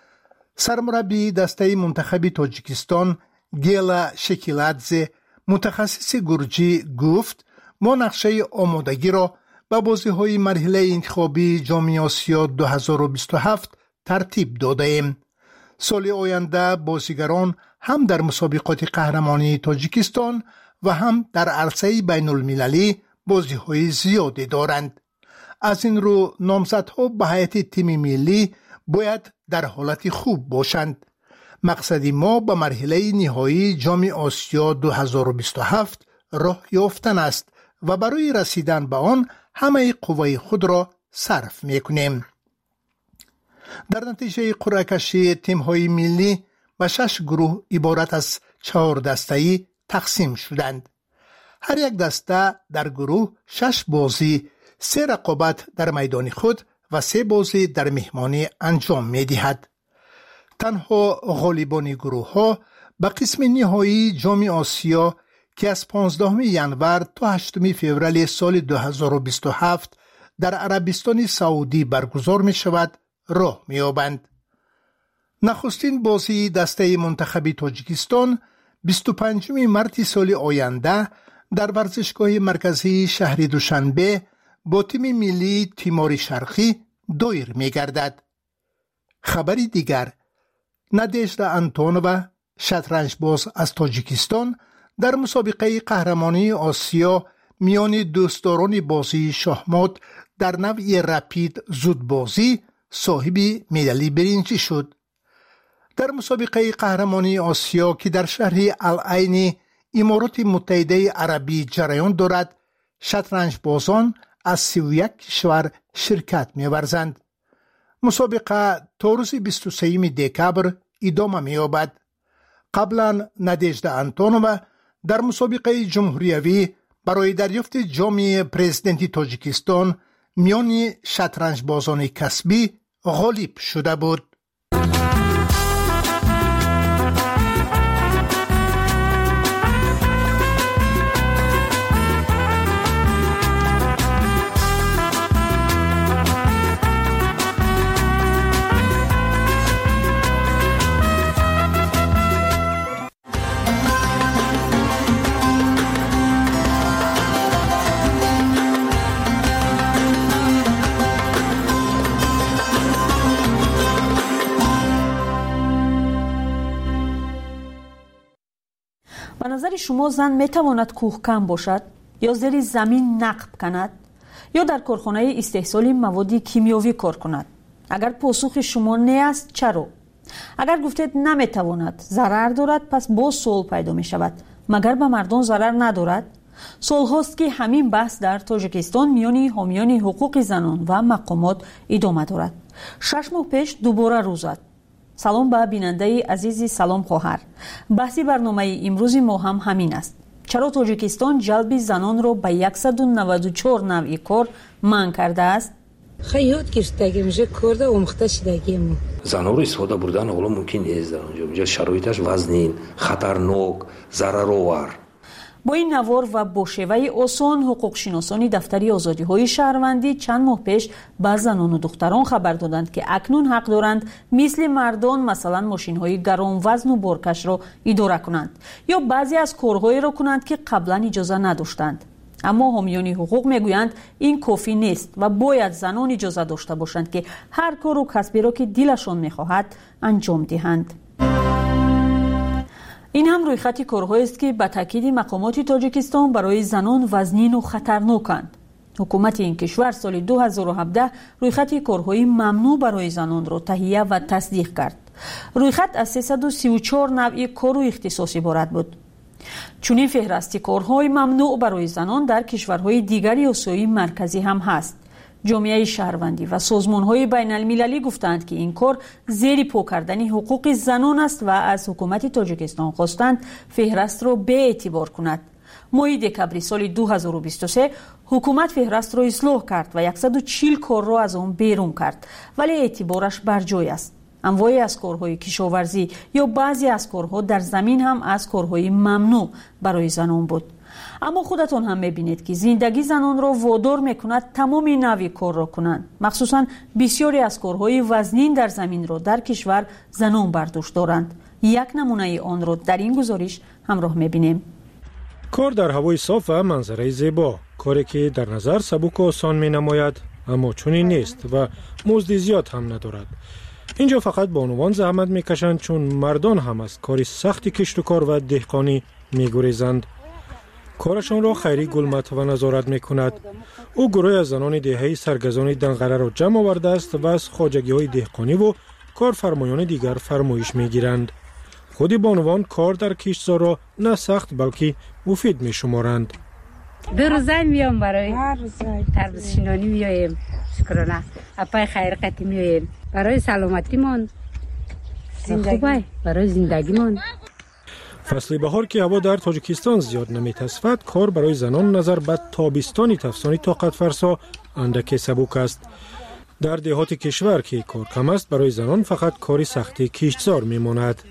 سرمربی دسته منتخب تاجیکستان گیلا شکیلادزه متخصص گرجی گفت ما نقشه آمادگی را به بازی‌های مرحله انتخابی جام آسیا دو هزار و بیست و هفت ترتیب داده ایم. سال آینده بازیگران هم در مسابقات قهرمانی تاجیکستان و هم در عرصه بین المللی بازی‌های زیادی دارند. از این رو نامزدها به هیئت تیم ملی باید در حالت خوب باشند. مقصد ما به مرحله نهایی جام آسیا دو هزار و بیست و هفت راه یافتن است و برای رسیدن به آن همه قوای خود را صرف می‌کنیم. در نتیجه قرعه کشی تیم‌های ملی به شش گروه عبارت از چهار دسته‌ای تقسیم شدند. هر یک دسته در گروه شش بازی، سه رقابت در میدان خود و سه بازی در مهمانی انجام می‌دهد. تنها غالبان گروه ها به قسم نهایی جام آسیا که از پانزدهم ژانویه تا هشتم فوریه سال دو هزار و بیست و هفت در عربستان سعودی برگزار می شود راه می یابند. نخستین بازی دسته منتخب تاجیکستان بیست و پنجم مارس سال آینده در ورزشگاه مرکزی شهر دوشنبه با تیم ملی تیمور شرقی دایر می گردد. خبری دیگر، نادژدا انتونووا شطرنج باز از تاجیکستان در مسابقه قهرمانی آسیا میان دوستداران بازی شاهمات در نوع رپید زودبازی صاحب مدال برنجی شد. در مسابقه قهرمانی آسیا که در شهر العین امارات متحده عربی جریان دارد، شطرنج بازان از سی و یک کشور شرکت می‌ورزند. مسابقه تا روز بیست و سوم دکبر ادامه می‌یابد. قبلا نادژدا انتونووا در مسابقه جمهوریوی برای دریافت جام پرزیدنتی تاجیکستان میان شطرنج بازان کسبی غالب شده بود.
به نظر شما زن میتواند کوهکن باشد یا زیر زمین نقب کند یا در کارخانه استحصال مواد کیمیایی کار کند؟ اگر پاسخ شما نه است چرا؟ اگر گفتید نمیتواند، ضرر دارد، پس باز سوال پیدا می شود مگر به مردم ضرر ندارد؟ سال هاست که همین بحث در تاجیکستان میان حامیان حقوق زنان و مقامات ادامه دارد. شش ماه پیش دوباره روز زد. سلام به بیننده عزیزی، سلام خواهر. بحثی برنامه امروز ما هم همین است. چرا تاجیکستان جلب زنان را به صد و نود و چهار نوع کار منع کرده است؟
خیلی یاد گرفتگی میشه کرده اومخته شدگی ما.
زنها رو استفاده بردن حالا ممکن نیست در اونجا. اونجا شرایطش وزنین، خطرناک، ضررآور.
با این نوار و با شیوه آسان حقوق شناسان دفتری آزادی های شهروندی چند ماه پیش به زنان و دختران خبر دادند که اکنون حق دارند مثل مردان مثلا ماشین های گران وزن و بارکش را اداره کنند یا بعضی از کارهایی را کنند که قبلا اجازه نداشتند. اما حامیان حقوق میگویند این کافی نیست و باید زنان اجازه داشته باشند که هر کار و کسبی را که دلشان میخواهد انجام دهند. این هم رویخط کارهایی است که به تاکید مقامات تاجیکستان برای زنان وزنین و خطرناکند. حکومت این کشور سال دو هزار و هفده رویخط کارهای ممنوع برای زنان را تهیه و تصدیق کرد. رویخط از سیصد و سی و چهار نوع کار و اختصاص عبارت بود.
چنین فهرستی کارهای ممنوع برای زنان در کشورهای دیگری آسیای مرکزی هم هست. جامعه شهروندی و سازمان‌های بین‌المللی گفتند که این کار زیر پا کردن حقوق زنان است و از حکومت تاجیکستان خواستند فهرست را به اعتبار کند. ماه دکبر سال دو هزار و بیست و سه حکومت فهرست را اصلاح کرد و صد و چهل کار را از آن بیرون کرد، ولی اعتبارش بر جای است. انواعی از کارهای کشاورزی یا بعضی از کارها در زمین هم از کارهای ممنوع برای زنان بود. اما خودتان هم می‌بینید که زندگی زنان را وادار می‌کند تمام نوع کار را کنند. مخصوصاً بسیاری از کارهای وزنین در زمین را در کشور زنان بر دوش دارند. یک نمونه آن را در این گزارش همراه می‌بینیم.
کار در هوای صاف و منظره زیبا، کاری که در نظر سبک و آسان می‌نماید، اما چنین نیست و مزد زیاد هم ندارد. اینجا فقط بانوان زحمت می‌کشند چون مردان هم از کار سخت کشت و کار و دهقانی می‌گریزند. کارشان را خیری گل مطوع نظارت می‌کند. او گروه از زنان دهه‌ای سرگزان دنقره را جمع آورده است و از خواجگی‌های دهقانی و کارفرمایان دیگر فرمایش می‌گیرند. خود بانوان کار در کشتزار را نه سخت بلکه مفید می‌شمارند.
دو روزه میام برای تربیت شینانی میایم، شکرانه اپای خیر قتی میایم برای سلامتیمان، خوبه برای زندگیمان.
فصل بهار که هوا در تاجیکستان زیاد نمی‌تصفد، کار برای زنان نظر به تابستانی تفسانی طاقت فرسا اندک سبک است. در دهات کشور که کار کم است، برای زنان فقط کاری سختی کشتزار میماند.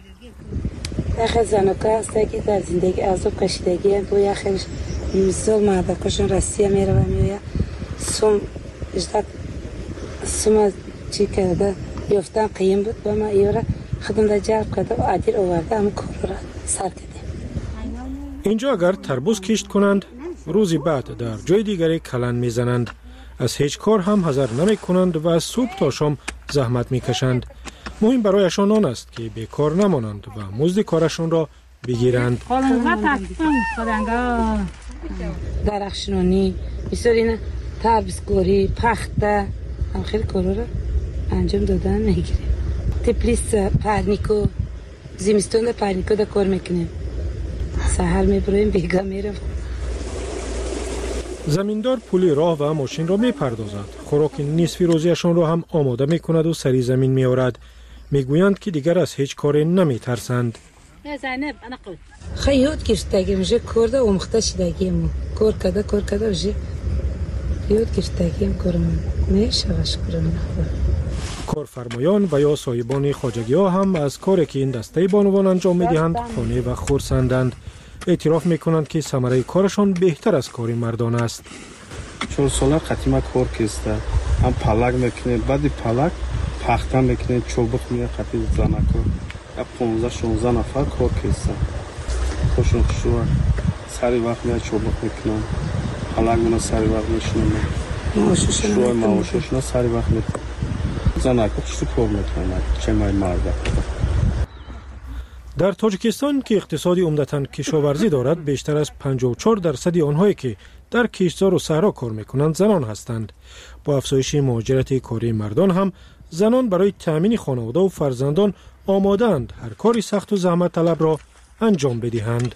یخ زنوکا است که در زندگی عذاب کشیدگی تو یخش مثال مردکشون رسیه میره و میویا سوم اجداد سوم چی کرده یافتن قیم بود با ما ایورا خدم در جرب کرده و عدیر آورده هم کار را سر کردیم.
اینجا اگر تربوز کشت کنند، روزی بعد در جای دیگری کلن میزنند. از هیچ کار هم حذر نمی کنند و از صبح تا شام زحمت میکشند. مهم برایشان آن است که بیکار نمانند و مزد کارشان را بگیرند.
درخشنانی، بسیار این تربیزگاری، پخته، هم خیلی کارا را انجام دادن میگیریم. تپلیس پرنیکو، زمستون در پرنیکو در کار میکنیم. سحر میبرویم بیگا میرم.
زمیندار پولی راه و ماشین را میپردازد. خوراک نصفی روزیشان را هم آماده میکند و سری زمین میآورد. میگویند که دیگر از هیچ کاری نمیترسند.
خیلی یاد گرفتگی میشه کرده و مخته شدگیم کار کده کار کده میشه یاد گرفتگیم کارم میشه شکرم.
کارفرمایان و یا صاحبان خواجگی ها هم از کاری که این دسته بانوان انجام میدهند خانه و خرسندند. اعتراف میکنند که ثمره کارشان بهتر از کار مردان است.
چون سالا قدیما کار کسته هم پلک میکنه، بعد پلک پخته میکنه، چوبک میگه قدیم زنکو یا پونزده شونزده نفر کار کسته خوشون خوشون سری وقت میگه چوبک میکنن، پلک منو سری وقت میشنم شوی معاششون سری وقت میکنن زنکو خوشون کار میکنن چه مای مرده.
در تاجیکستان که اقتصادی عمدتاً کشاورزی دارد، بیشتر از پنجاه و چهار درصد آنهایی که در کشتزار و صحرا کار میکنند زنان هستند. با افزایش مهاجرت کاری مردان هم زنان برای تأمین خانواده و فرزندان آماده‌اند هر کاری سخت و زحمت طلب را انجام بدهند.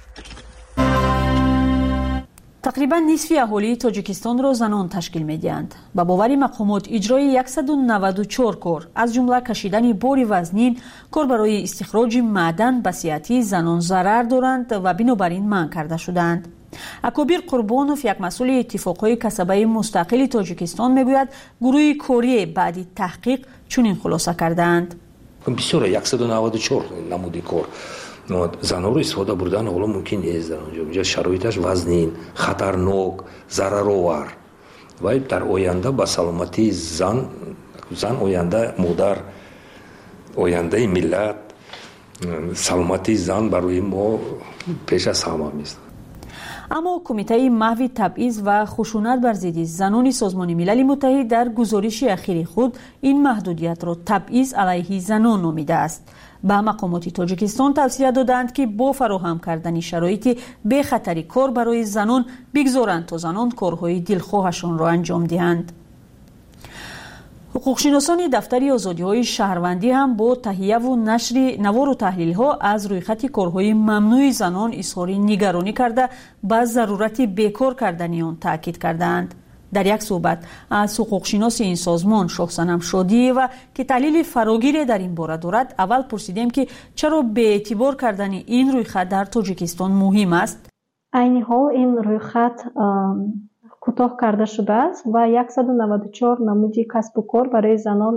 تقریبا نصف اهالی تاجیکستان را زنان تشکیل می‌دهند. با باور مقامات اجرای صد و نود و چهار کار از جمله کشیدن بار وزنین، کار برای استخراج معدن به صحت زنان ضرر دارند و بنابراین منع کرده شدند. اکابر قربانوف یک مسئول اتفاقهای کسبه مستقل تاجیکستان میگوید گروه کاری بعد تحقیق چنین خلاصه کردند.
بسیار صد و نود و چهار نمودی کار زنها رو استفاده بردن حالا ممکن نیست. در اونجا شرایطش وزنین، خطرناک، ضررآور و در آینده با سلامتی زن زن آینده مادر آینده ملت سلامتی زن برای ما پیش از همه است.
اما کمیته محو تبعیض و خشونت بر ضد زنان سازمان ملل متحد در گزارش اخیر خود این محدودیت را تبعیض علیه زنان نامیده است. به مقامات تاجیکستان توصیه دادند که با فراهم کردن شرایط بی خطری کار برای زنان بگذارند تا زنان کارهای دلخواهشان را انجام دهند. ҳуқуқшиносони дафтари озодиҳои шаҳрвандӣ ҳам бо таҳияву нашри навору таҳлилҳо аз рӯйхати корҳои мамнӯи занон изҳори нигаронӣ карда ба зарурати бекор кардани он таъкид кардаанд. дар як суҳбат аз ҳуқуқшиноси ин созмон шоҳсанам шодиева ки таҳлили фарогире дар ин бора дорад, аввал пурсидем ки чаро беэътибор кардани ин рӯйхат дар Тоҷикистон муҳим аст.
айни ҳол ин рӯйхат кӯтоҳ карда шудааст ва яксаду наваду чор намуди касбу кор барои занон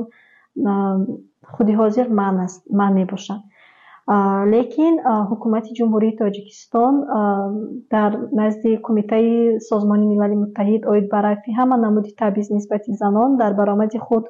худи ҳозир манъ мебошад. лекин ҳукумати ҷумҳурии Тоҷикистон дар назди Кумитаи Созмони Милали Муттаҳид оид ба рафъи ҳама намуди табъиз нисбати занон дар баромади худ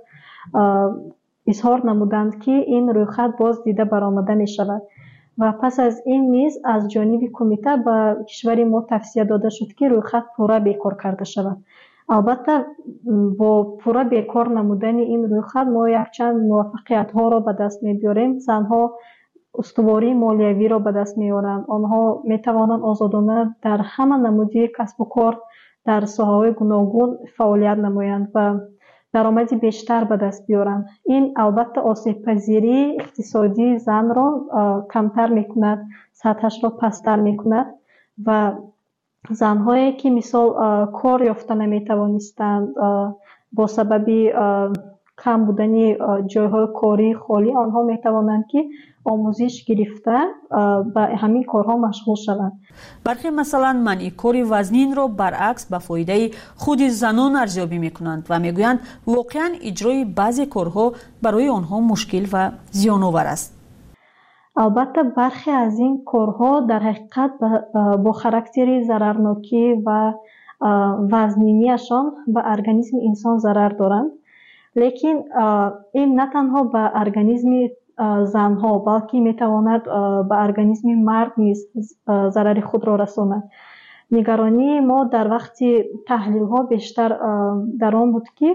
изҳор намуданд ки ин рӯйхат боз дида баромада мешавад ва пас аз ин низ аз ҷониби кумита ба кишвари мо тавсия дода шуд ки рӯйхат пурра бекор карда шавад. албатта бо пурра бекор намудани ин рӯйхат мо якчанд муваффақиятҳоро ба даст мебиёрем. Занҳо устувории молиявиро ба даст меоранд. онҳо метавонанд озодона дар ҳама намуди касбу кор дар соҳаҳои гуногун фаъолият намоянд ва даромади бештар ба даст биёранд. ин албатта осебпазирии иқтисодии занро камтар мекунад, сатҳашро пасттар мекунад ва занҳое ки мисол кор ёфта наметавонистанд бо сабаби кам будани ҷойҳои кории холӣ, онҳо метавонанд ки омӯзиш гирифта ба ҳамин корҳо машғул шаванд.
бархе масалан манъи кори вазнинро баръакс ба фоидаи худи занон арзёбӣ мекунанд ва мегӯянд воқеан иҷрои баъзе корҳо барои онҳо мушкил ва зиёновар аст.
албатта бархе аз ин корҳо дар ҳақиқат бо характери зарарнокӣ ва вазнинияшон ба организми инсон зарар доранд. лекин ин на танҳо ба организми занҳо, балки метавонад ба организми мард низ зарари худро расонад. нигаронии мо дар вақти таҳлилҳо бештар дар он буд ки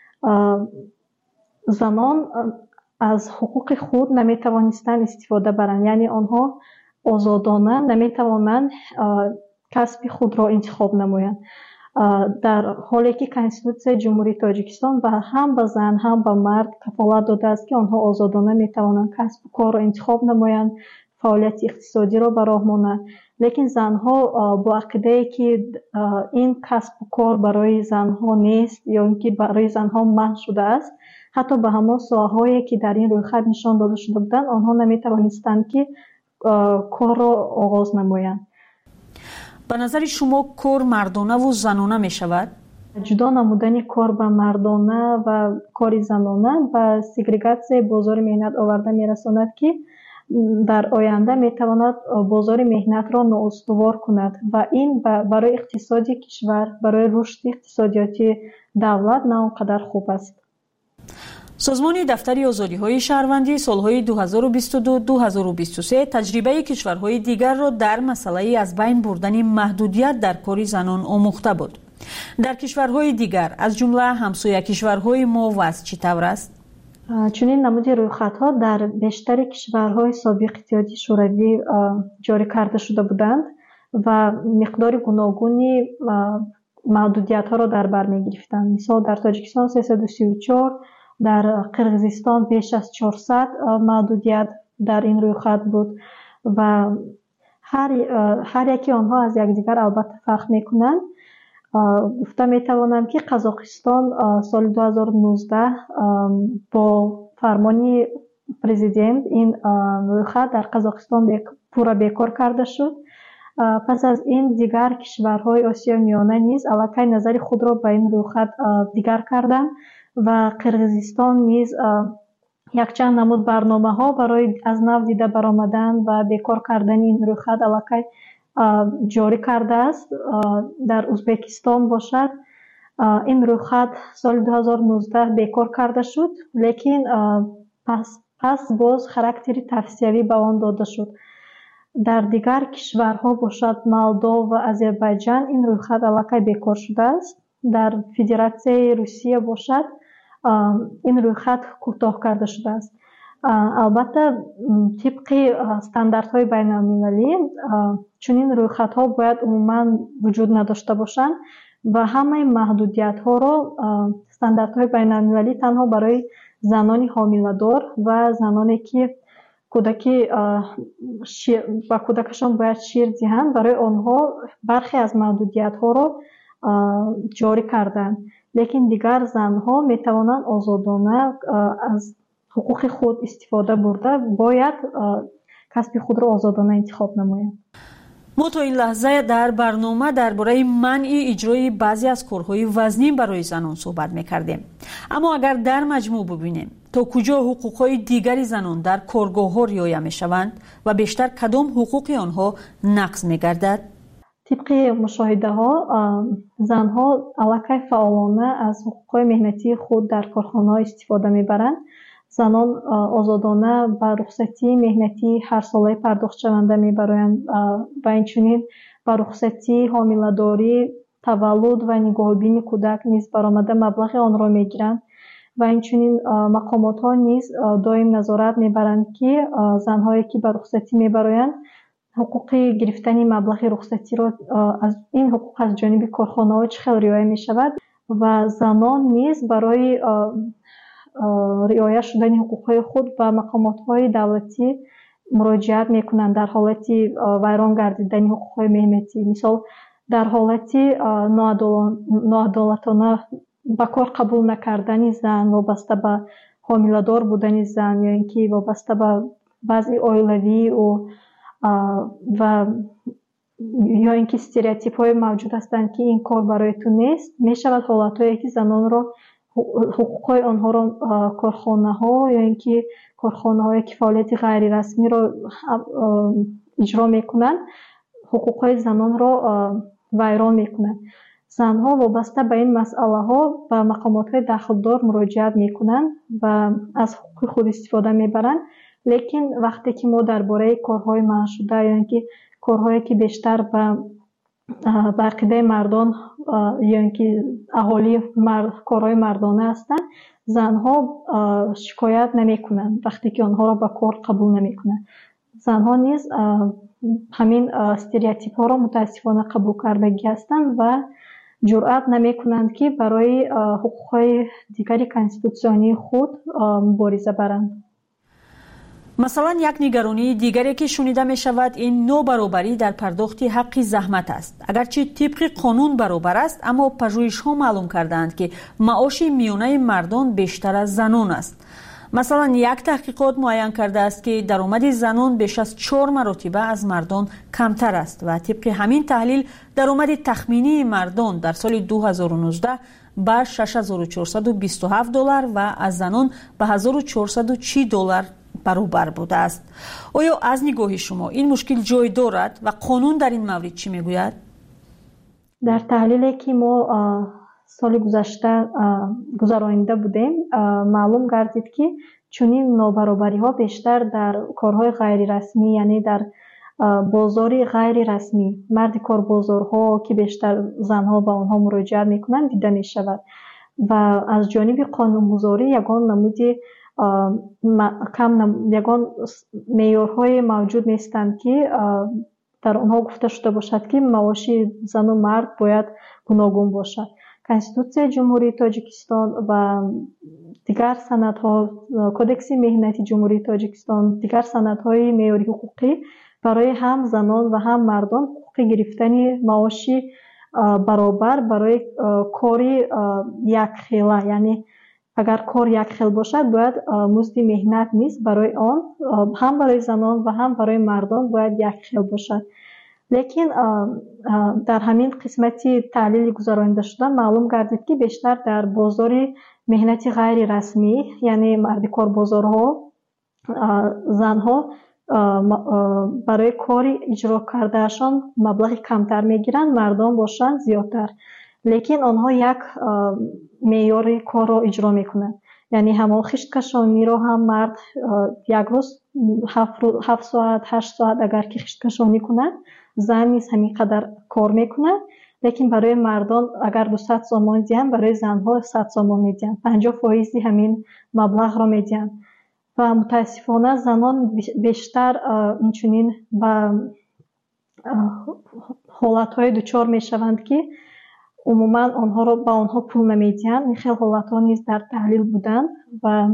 занон аз ҳуқуқи худ наметавонистанд истифода баранд, яъне онҳо озодона наметавонанд касби худро интихоб намоянд. дар ҳоле ки Конститутсияи Ҷумҳурии Тоҷикистон ба ҳам ба зан ҳам ба мард кафолат додааст ки онҳо озодона метавонанд касбу корро интихоб намоянд, фаъолияти иқтисодиро ба роҳ монанд. лекин занҳо бо ақидае ки ин касбу кор барои занҳо нест ё ин ки барои занҳо манъ шудааст, ҳатто ба ҳамон соҳаҳое ки дар ин рӯйхат нишон дода шуда буданд, онҳо наметавонистанд ки корро оғоз намоянд.
ба назари шумо кор мардонаву занона мешавад?
ҷудо намудани кор ба мардона ва кори занона ба сегрегатсияи бозори меҳнат оварда мерасонад ки дар оянда метавонад бозори меҳнатро ноустувор кунад ва ин барои иқтисоди кишвар, барои рушди иқтисодиёти давлат на он қадар хуб аст.
созмони дафтари озодиҳои шаҳрвандӣ солҳои ду ҳазору бисту ду - ду ҳазору бисту се таҷрибаи кишварҳои дигарро дар масъалаи аз байн бурдани маҳдудият дар кори занон омӯхта буд. дар кишварҳои дигар аз ҷумла ҳамсоя кишварҳои мо вазъ чӣ тавр аст?
чунин намуди рӯйхатҳо дар бештари кишварҳои собиқи иттиҳодии шӯравӣ ҷорӣ карда шуда буданд ва миқдори гуногуни маҳдудиятҳоро дар бар мегирифтанд. мисол дар Тоҷикистон сесаду сию чор, дар Қирғизистон беш аз чорсад маҳдудият дар ин рӯйхат буд ва ҳар яки онҳо аз якдигар албатта фарқ мекунанд. гуфта метавонам ки Қазоқистон соли ду ҳазору нуздаҳ бо фармони президент ин рӯйхат дар Қазоқистон пурра бекор карда шуд. пас аз ин дигар кишварҳои Осиёи Миёна низ аллакай назари худро ба ин рӯйхат дигар карданд ва Қирғизистон низ якчанд намуд барномаҳо барои аз нав дида баромадан ва бекор кардани ин рӯйхат аллакай ҷорӣ кардааст. дар Узбекистон бошад ин рӯйхат соли ду ҳазору нуздаҳ бекор карда шуд, лекин пас, пас боз характери тавсиявӣ ба он дода шуд. дар дигар кишварҳо бошад Молдов ва Озарбойҷан ин рӯйхат аллакай бекор шудааст. дар Федератсияи Русия бошад ин рӯйхат кӯтоҳ карда шудааст. албатта тибқи стандартҳои байналмилалӣ чунин рӯйхатҳо бояд умуман вуҷуд надошта бошанд, و همه محدودیت ها رو استانداردهای بین المللی تنها برای زنان حامله‌دار و زنانی که کودکی با کودکشان باید شیر دهند برای آنها برخی از محدودیت ها رو جاری کردند. لیکن دیگر زنها می توانند آزادانه از حقوق خود استفاده برده باید کسب خود را آزادانه انتخاب نمایند.
ما تا این لحظه در برنامه درباره منع اجرای بعضی از کارهای وزنی برای زنان صحبت می‌کردیم. اما اگر در مجموع ببینیم تا کجا حقوق‌های دیگری زنان در کارگاه‌ها رعایت می‌شوند و بیشتر کدام حقوق آنها نقض می‌گردد؟
طبق مشاهده‌ها زنها علاقه فعالانه از حقوق‌های مهنتی خود در کارخانه‌ها استفاده می‌برند. زنان آزادانه به رخصتی مهنتی هر ساله پرداخت شونده می‌برند و اینچنین به رخصتی حامله‌داری، تولد و نگاهبینی کودک نیز برآمده مبلغ آن را می‌گیرند و اینچنین مقامات‌ها نیز دائم نظارت می‌برند که زن‌هایی که به رخصتی می‌برند حقوق گرفتن مبلغ رخصتی را از این حقوق از جانب کارخانه‌ها چه خیلی رعایت می‌شود و زنان نیز برای رعایت شدن حقوق‌های خود به مقامات‌های دولتی مراجعت می‌کنند در حالت ویران گردیدن حقوق‌های مهنتی. مثال در حالت ناعدالتانه به کار قبول نکردن زن وابسته به حامله‌دار بودن زن یا اینکه وابسته به بعضی اویلوی و و یا اینکه استریوتیپ‌های موجود هستند که این کار برای تو نیست، می‌شود حالت‌هایی که زنان را حقوق‌های آنها را کارخانه‌ها یا اینکه کارخانه‌های که فعالیت غیر رسمی را اجرا می‌کنند حقوق‌های زنان را ویران می‌کنند. زنها وابسته به این مسئله‌ها به مقامات‌های دخلدار مراجعت می‌کنند و از حقوق خود استفاده می‌برند. لیکن وقتی که ما درباره کارهای منع شده یا اینکه کارهایی که بیشتر به عقیده مردان یا اینکه اهالی مرد کارهای مردانه هستند، زنها شکایت نمی‌کنند وقتی که آنها را به کار قبول نمی‌کنند. زنها نیز همین استریوتیپ‌ها را متاسفانه قبول کردگی هستند و جرأت نمی‌کنند که برای حقوق‌های دیگری کانستیتوسیونی خود مبارزه برند.
مثلا یک نگرانی دیگری که شنیده می شود این نابرابری در پرداخت حق زحمت است. اگرچه طبق قانون برابر است، اما پژوهش‌ها معلوم کردند که معاش میانه مردان بیشتر از زنان است. مثلا یک تحقیقات معین کرده است که درآمد زنان بیش از چهار مرتبه از مردان کمتر است و طبق همین تحلیل درآمد تخمینی مردان در سال دو هزار و نوزده به شش هزار و چهارصد و بیست و هفت دلار و از زنان به هزار و چهارصد و چهل دلار برابر بوده است. آیا از نگاه شما این مشکل جای دارد و قانون در این مورد چی میگوید؟
در تحلیلی که ما سال گذشته گذرانیده بودیم معلوم گردید که چنین نابرابری ها بیشتر در کارهای غیر رسمی، یعنی در بازار غیر رسمی، مرد کار بازارها که بیشتر زنها با آنها مراجعه میکنند دیده می شود و از جانب قانونگذاری یگان نمودی کم یگان معیارهای موجود نیستند که در آنها گفته شده باشد که معاش زن و مرد باید گوناگون باشد. کنستیتوسیون جمهوری تاجیکستان و دیگر سندها، کدکس مهنتی جمهوری تاجیکستان، دیگر سندهای معیاری حقوقی برای هم زنان و هم مردان حقوق گرفتن معاش برابر برای کاری یک خیله، یعنی اگر کار یک خیل باشد باید مزد مهنت نیست برای آن هم برای زنان و هم برای مردان باید یک خیل باشد. لیکن در همین قسمتی تحلیل گذرانیده شده معلوم گردید که بیشتر در بازار مهنتی غیر رسمی، یعنی مرد کار بازارها، زنها برای کاری اجرا کردهشان مبلغ کمتر میگیرند، مردان باشند زیادتر. لیکن آنها یک معیار کار را اجرا میکنند، یعنی همون خشت کشانی را هم مرد یک روز هفت ساعت هشت ساعت اگر که خشت کشانی کنند، زن نیز همین قدر کار میکنند. لیکن برای مردان اگر دویست سوم میدهند، برای زنها صد سوم میدهند، پنجاه فایز همین مبلغ را میدهند و متاسفانه زنان بیشتر اینچنین به حالتهای دچار میشوند که عموما آنها را با آنها پول نمیدهند. این خیلی حالت ها نیز در تحلیل بودند و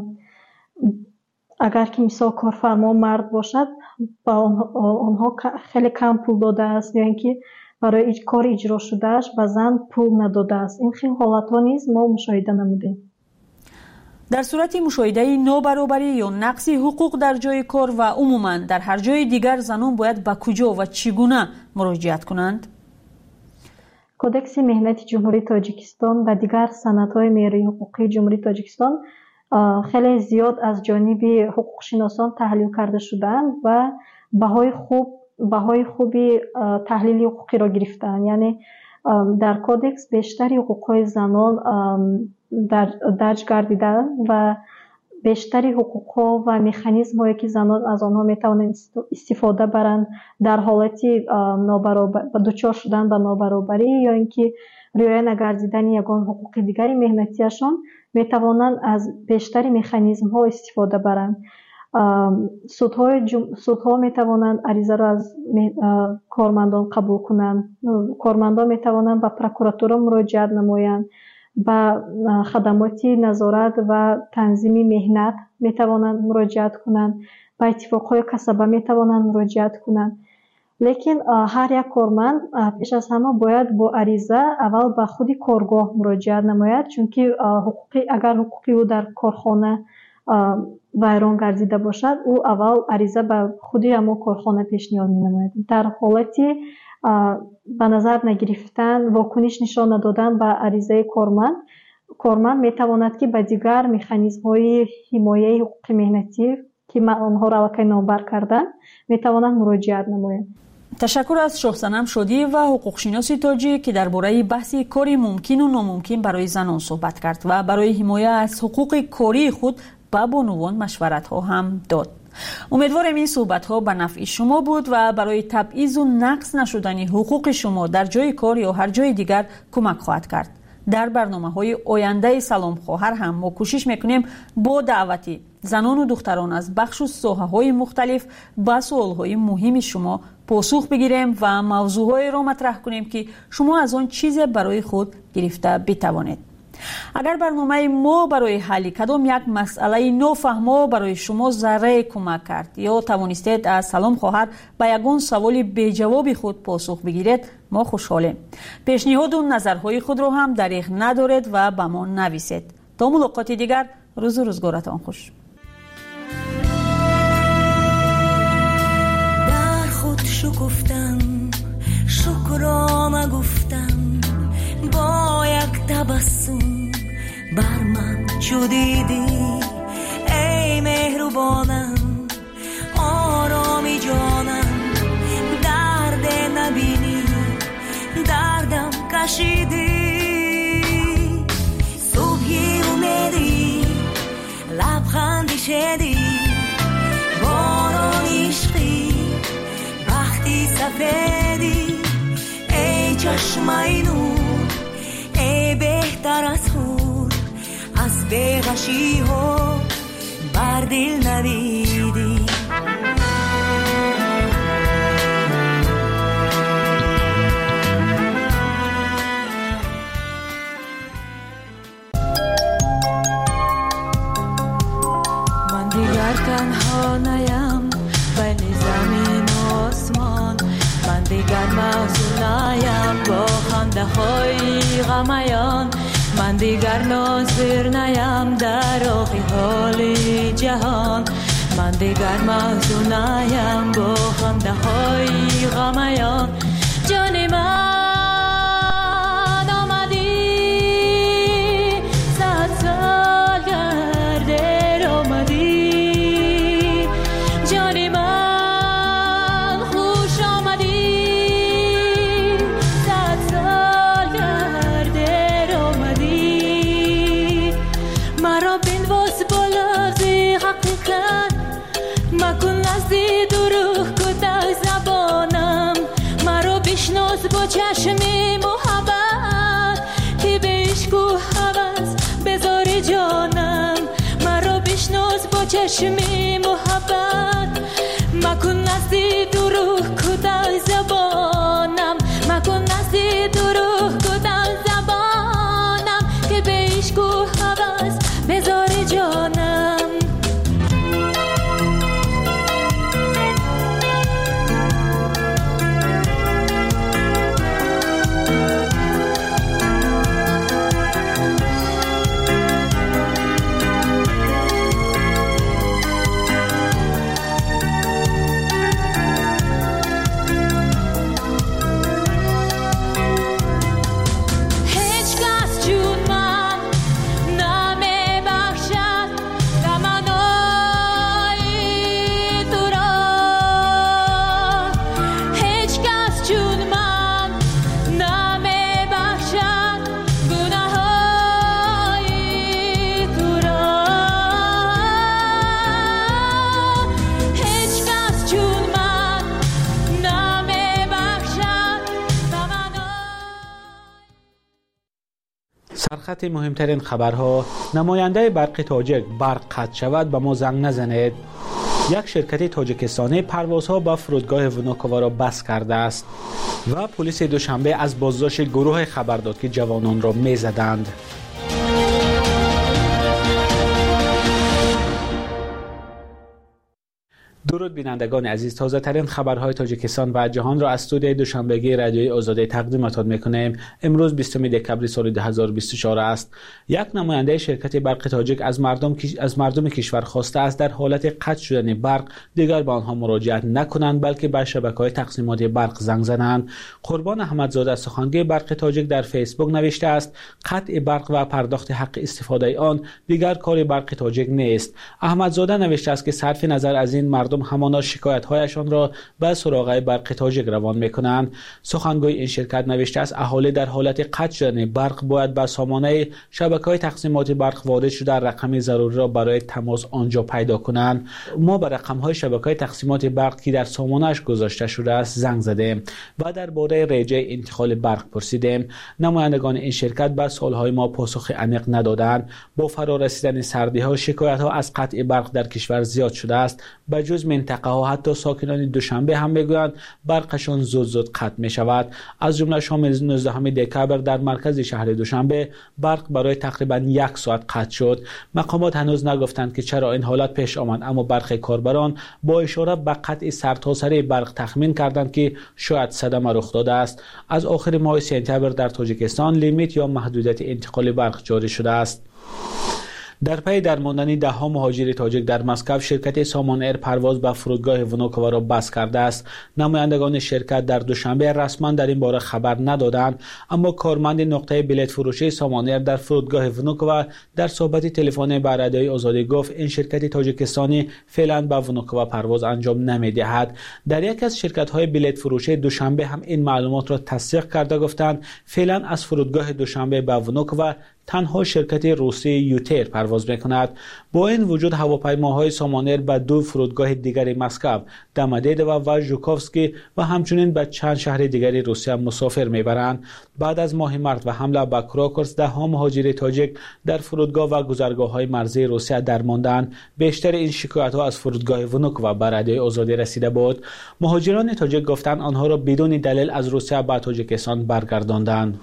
اگر که مثال کارفرما مرد باشد با آنها خیلی کم پول داده است یا اینکه برای کار اجرا شدهش به زن پول نداده است. این خیلی حالت ها نیز ما مشاهده نمودیم.
در صورت مشاهده نابرابری یا نقص حقوق در جای کار و عموما در هر جای دیگر زنان باید به کجا و چگونه مراجعت کنند؟
کودکس مهنتی جمهوری تاجیکستان و دیگر سندهای معیاری حقوقی جمهوری تاجیکستان خیلی زیاد از جانب حقوق شناسان تحلیل کرده شدند و بهای خوب بهای خوبی تحلیل حقوقی را گرفتند. یعنی در کودکس بیشتری حقوق‌های زنان در درج گردیده و بیشتری حقوق‌ها و مکانیزم‌هایی که زنان از آنها می‌توانند استفاده برند در حالتی نابرابر دچار شدن به نابرابری یا اینکه رعایت نگردیدن یگان حقوق دیگری مهنتیشان می‌توانند از بیشتری مکانیزم‌ها استفاده برند. سودهای جم... سودها می‌توانند عریضه را از کارمندان قبول کنند. کارمندان می‌توانند به پروکوراتور مراجعه نمایند. با خدمات نظارت و تنظیم مهنت میتوانند مراجعت کنند. با اتفاقهای کسبه میتوانند مراجعت کنند. لیکن هر یک کارمند پیش از همه باید با عریضه اول به خود کارگاه مراجعت نماید، چون که حقوقی اگر حقوقی او در کارخانه ویران گردیده باشد او اول عریضه به خود همون کارخانه پیشنهاد می نماید. در حالتی به نظر نگرفتن واکنش نشان ندادن به عریضه کارمند کارمند میتواند که به دیگر مکانیزم های حمایه حقوق مهنتی که من آنها را واقعا نامبر کردن میتواند مراجعت نماید.
تشکر از شاه صنم شادی و حقوق شناس تاجی که درباره بحث کاری ممکن و ناممکن برای زنان صحبت کرد و برای حمایت از حقوق کاری خود به بانوان مشورت ها هم داد. امیدوارم این صحبت ها به نفع شما بود و برای تبعیض و نقص نشدن حقوق شما در جای کار یا هر جای دیگر کمک خواهد کرد. در برنامه های آینده سلام خواهر هم ما کوشش میکنیم با دعوتی زنان و دختران از بخش و ساحه های مختلف به سوال های مهم شما پاسخ بگیریم و موضوع های را مطرح کنیم که شما از آن چیز برای خود گرفته بتوانید. اگر برنامه ما برای حل کدام یک مسئله نافهمه برای شما ذره کمک کرد یا توانستید از سلام خواهر به یگان سوال بی جواب خود پاسخ بگیرید ما خوشحالیم. پیشنهاد و نظرهای خود را هم دریغ ندارید و به ما نویسید. تا ملاقات دیگر روز و روزگارتان خوش.
در خود شکفتم شکرانه گفتم با یک تبسم بر من چو دیدی ای مهربانم آرامی جانم درد نبینی دردم کشیدی صبحی امیدی لبخندی شدی باران عشقی وقتی سفیدی ای چشمای نور ای بهتر از خود از بیغشی ها بر دل ندیدی من دیگر تنها نیم بین زمین و آسمان من دیگر محزون نیم با خنده های غمیان من دیگر ناظر نیم در آخی حال جهان من دیگر محزون نیم با خنده های غمیان جان من آمدی صد سال گرده آمدی جان من خوش آمدی صد سال گرده آمدی مرا بنواز بالا زی حقیقت مکن نزدی دروغ کده زبانم مرا بشناس با چشمی محبت که به عشق و هوس بذاری جانم مرا بشناس با چشمی محبت مکن نزدی دروغ کده زبانم مکن نزدی دروغ کده زبانم
سرخط مهمترین خبرها: نماینده برق تاجیک برق قطع شود به ما زنگ نزنید. یک شرکت تاجیکستانی پروازها به فرودگاه ونوکووا را بس کرده است و پلیس دوشنبه از بازداشت گروه خبر داد که جوانان را می‌زدند. درود بینندگان عزیز، تازه ترین خبرهای تاجیکستان و جهان را از استودیوی دوشنبگی رادیوی آزادی تقدیمتان میکنیم. امروز بیستم دکبر سال دو هزار و بیست و چهار است. یک نماینده شرکت برق تاجیک از مردم از مردم کشور خواسته است در حالت قطع شدن برق دیگر به آنها مراجعت نکنند، بلکه به شبکه‌های تقسیمات برق زنگ زنند. قربان احمدزاده سخنگوی برق تاجیک در فیسبوک نوشته است: قطع برق و پرداخت حق استفاده آن دیگر کار برق تاجیک نیست. احمدزاده نوشته است که صرف نظر از این مردم همانا شکایت‌هایشان را به سراغ برق تاجیک روان می‌کنند. سخنگوی این شرکت نوشته است: اهالی در حالت قطع شدن برق باید به سامانه شبکه‌های تقسیمات برق وارد شده رقم ضروری را برای تماس آنجا پیدا کنند. ما به رقم‌های شبکه‌های تقسیمات برق که در سامانه‌اش گذاشته شده است زنگ زدیم و درباره رجع انتقال برق پرسیدیم. نمایندگان این شرکت به سوال‌های ما پاسخ عمیق ندادند. با فرارسیدن سردی‌ها شکایت‌ها از قطع برق در کشور زیاد شده است. به جز منطقه ها حتی ساکنان دوشنبه هم میگویند برقشان زود زود قطع می شود. از جمله شام نوزدهم دکبر در مرکز شهر دوشنبه برق برای تقریبا یک ساعت قطع شد. مقامات هنوز نگفتند که چرا این حالت پیش آمد، اما برخی کاربران با اشاره به قطع سرتاسر برق تخمین کردند که شاید صدمه رخ داده است. از آخر ماه سپتامبر در تاجیکستان لیمیت یا محدودیت انتقال برق جاری شده است. در پی درماندن ده ها مهاجر تاجیک در مسکو، شرکت سامان ایر پرواز به فرودگاه ونوکووا را بس کرده است. نمایندگان شرکت در دوشنبه رسما در این باره خبر ندادند، اما کارمند نقطه بلیط فروشی سامان ایر در فرودگاه ونوکووا در صحبت تلفنی با رادیوی آزادی گفت این شرکت تاجیکستانی فعلا به ونوکووا پرواز انجام نمی‌دهد. در یک از شرکت‌های بلیط فروشی دوشنبه هم این معلومات را تصدیق کرده گفتند فعلا از فرودگاه دوشنبه به ونوکووا تنها شرکت روسی یوتر پرواز میکند. با این وجود هواپیماهای سامان ایر به دو فرودگاه دیگر مسکو، دمدیدو و ژوکوفسکی و همچنین به چند شهر دیگر روسیه مسافر میبرند. بعد از ماه مارس و حمله به کراکرس، ده ها مهاجر تاجیک در فرودگاه و گذرگاه‌های مرزی روسیه درماندند. بیشتر این شکایت‌ها از فرودگاه ونوکووا به رادیوی آزادی رسیده بود. مهاجران تاجیک گفتند آنها را بدون دلیل از روسیه به تاجیکستان برگرداندند.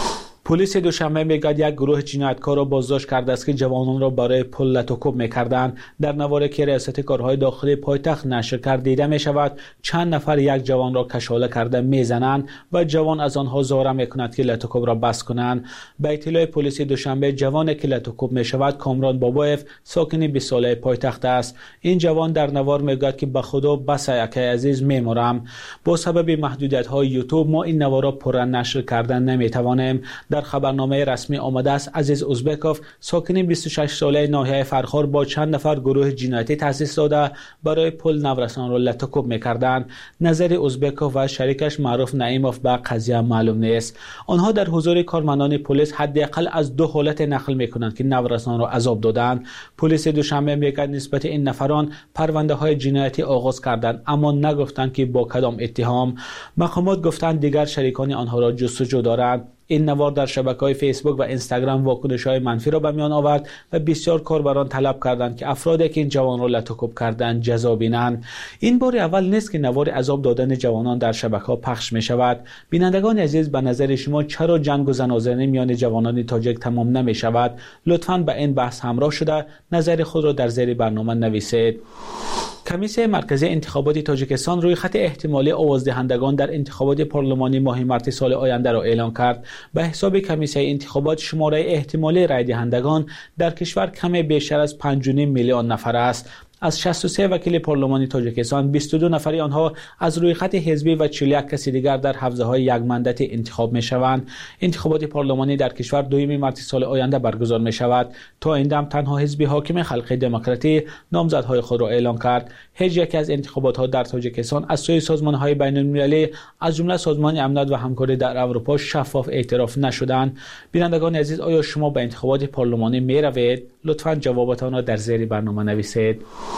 پلیس دوشنبه میگوید یک گروه جنایتکار را بازداشت کرده است که جوانان را برای پل لطوکوب میکردند. در نواری که ریاست کارهای داخلی پایتخت نشر کرد دیده می شود چند نفر یک جوان را کشاله کرده میزنند و جوان از آنها زاره میکند که لطوکوب را بس کنند. به اطلاع پلیس دوشنبه جوانی که لطوکوب می شود کامران بابایف ساکن بیست ساله پایتخت است. این جوان در نوار میگوید که به خدا بس یک عزیز میمرم. با سبب محدودیت های یوتیوب ما این نوار را پر نشر کردن نمیتوانیم. در خبرنامه رسمی آمده است عزیز ازبکوف ساکن بیست و شش ساله ناحیه فرخار با چند نفر گروه جنایتی تأسیس داده برای پل نورسان را لطوکوب میکردند. نظر ازبکوف و شریکش معروف نعیموف به قضیه معلوم نیست. آنها در حضور کارمندان پلیس حداقل از دو حالت نقل میکنند که نورسان را عذاب دادند. پلیس دوشنبه میگوید نسبت این نفران پرونده های جنایتی آغاز کردند، اما نگفتند که با کدام اتهام. مقامات گفتند دیگر شریکان آنها را جستجو دارند. این نوار در شبکه‌های فیسبوک و اینستاگرام واکنش‌های منفی را به میان آورد و بسیار کاربران طلب کردند که افرادی که این جوان را لطوکوب کردند جزا بینند. این بار اول نیست که نوار عذاب دادن جوانان در شبکه‌ها پخش می‌شود. بینندگان عزیز، به نظر شما چرا جنگ و زنازنی میان جوانان تاجیک تمام نمی‌شود؟ لطفاً به این بحث همراه شده نظر خود را در زیر برنامه نویسید. کمیسیون مرکزی انتخابات تاجیکستان روی خط احتمالی آوازدهندگان در انتخابات پارلمانی ماه مارس سال آینده را اعلام کرد. به حساب کمیسیون انتخابات شماره احتمالی رای دهندگان در کشور کمی بیشتر از پنج و نیم میلیون نفر است. از شصت و سه وکیل پارلمانی تاجیکستان بیست و دو نفری آنها از روی خط حزبی و چهل و یک کسی دیگر در حوزه‌های یک مندتی انتخاب می‌شوند. انتخابات پارلمانی در کشور دوم مارس سال آینده برگزار می‌شود. تا این دم تنها حزب حاکم خلق دموکراتی نامزدهای خود را اعلام کرد. هیچ یک از انتخابات‌ها در تاجیکستان از سوی سازمان‌های بین‌المللی از جمله سازمان امنیت و همکاری در اروپا شفاف اعتراف نشدند. بینندگان عزیز، آیا شما به انتخابات پارلمانی می‌روید؟ لطفاً جوابتان را در زیر برنامه نویسید.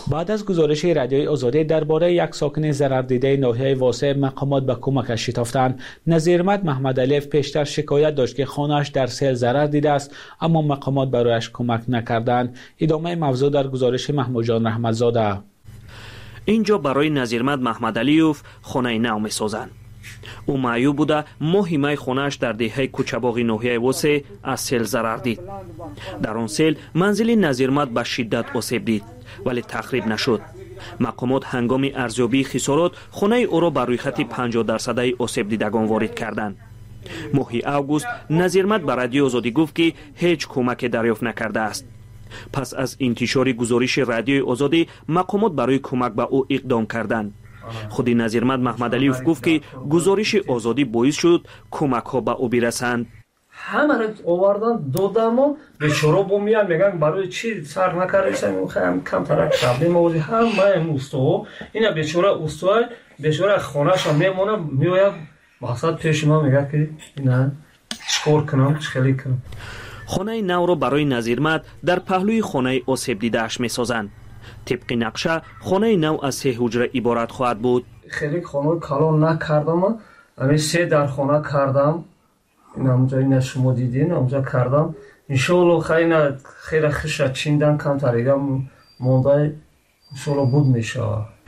بعد از گزارش رادیوی آزادی درباره یک ساکن ضرر دیده ناحیه واسع، مقامات به کمکش شتافتند. نظیرمد محمد علیف پیشتر شکایت داشت که خانه‌اش در سیل ضرر دیده است، اما مقامات برایش کمک نکردند. ادامه موضوع در گزارش محمود جان رحمتزاده.
اینجا برای نظیرمد محمد علیف خانه نو می‌سازند. او معیوب بوده ماهی مای خانه‌اش در دهه کوچه‌باغی ناحیه واسع از سیل ضرر دید. در آن سیل منزل نظیرمد به شدت آسیب دید ولی تخریب نشد. مقامات هنگام ارزیابی خسارات خانه او را بر روی خط پنجاه درصدی آسیب دیدگان وارد کردند. ماهی اوگوست نظیرمد به رادیو آزادی گفت که هیچ کمک دریافت نکرده است. پس از انتشار گزارش رادیو آزادی مقامات برای کمک به او اقدام کردند. خود نظیرمد محمد علیف گفت که گزارش آزادی باعث شد کمک ها به او برسند.
همه را آوردن دادم و بیچاره با میان میگن برای چی سر نکردیشن هم کم ترک شبلی موزی هم من استو اینا بیچاره استو بیچاره خانه‌اش میمونه میوید مقصد پیش ما میگه که اینا چیکار کنم چخلی کنم.
خانه نو را برای نظیرمد در پهلوی خانه آسیب دیده‌اش میسازند. طبق نقشه خانه نو از سه حجره عبارت خواهد بود.
خیلی خانه کلان نکردم، اما سه در خانه کردم. این همونجا این شما دیدین همونجا کردم. انشالله خیلی خیلی خیشه چیندن کم تریدم مونده انشالله بود میشه.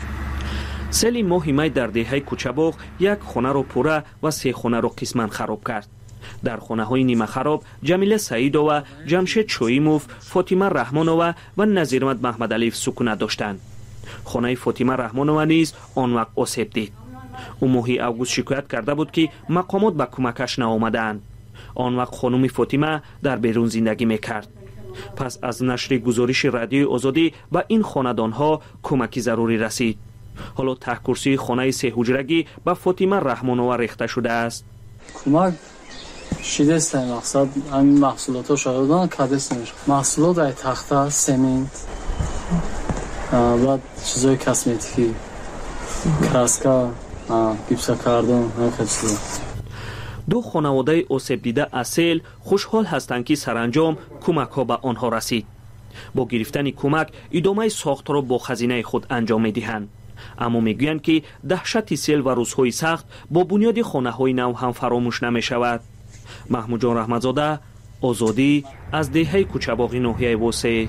سیل ماه می در دهه کوچه‌باغ یک خانه را پوره و سه خانه را قسماً خراب کرد. در خانه های نیمه خراب جمیله سعیدووا، جمشید شویموف، فاطمه رحمانووا و نظیرمد محمد علیف سکونت داشتند. خانه فاطمه رحمانووا نیز آن وقت آسیب دید. او ماهی اوگوست شکایت کرده بود که مقامات به کمکش نآمدند. آن وقت خانم فاطمه در بیرون زندگی میکرد. پس از نشر گزارش رادیو آزادی به این خاندان ها کمکی ضروری رسید. حالا ته کرسی خانه سه حجرگی به فاطمه رحمانووا ریخته شده است.
کمک شیدست مقصد همین محصولات ها شدن کدست نمیشه. محصولات ای تخته، سمنت، بعد چیزای کسمتیکی، کراسکا، گیپسا کردن، همه چیزا.
دو خانواده آسیب دیده از سیل خوشحال هستند که سرانجام کمک ها به آنها رسید. با گرفتن کمک ادامه ساخت را با خزینه خود انجام میدهند. اما میگویند که دهشت سیل و روزهای سخت با بنیاد خانه های نو هم فراموش نمی شود. محمود جان رحمتزاده، آزادی، از دهه کوچه‌باغی ناحیه واسع.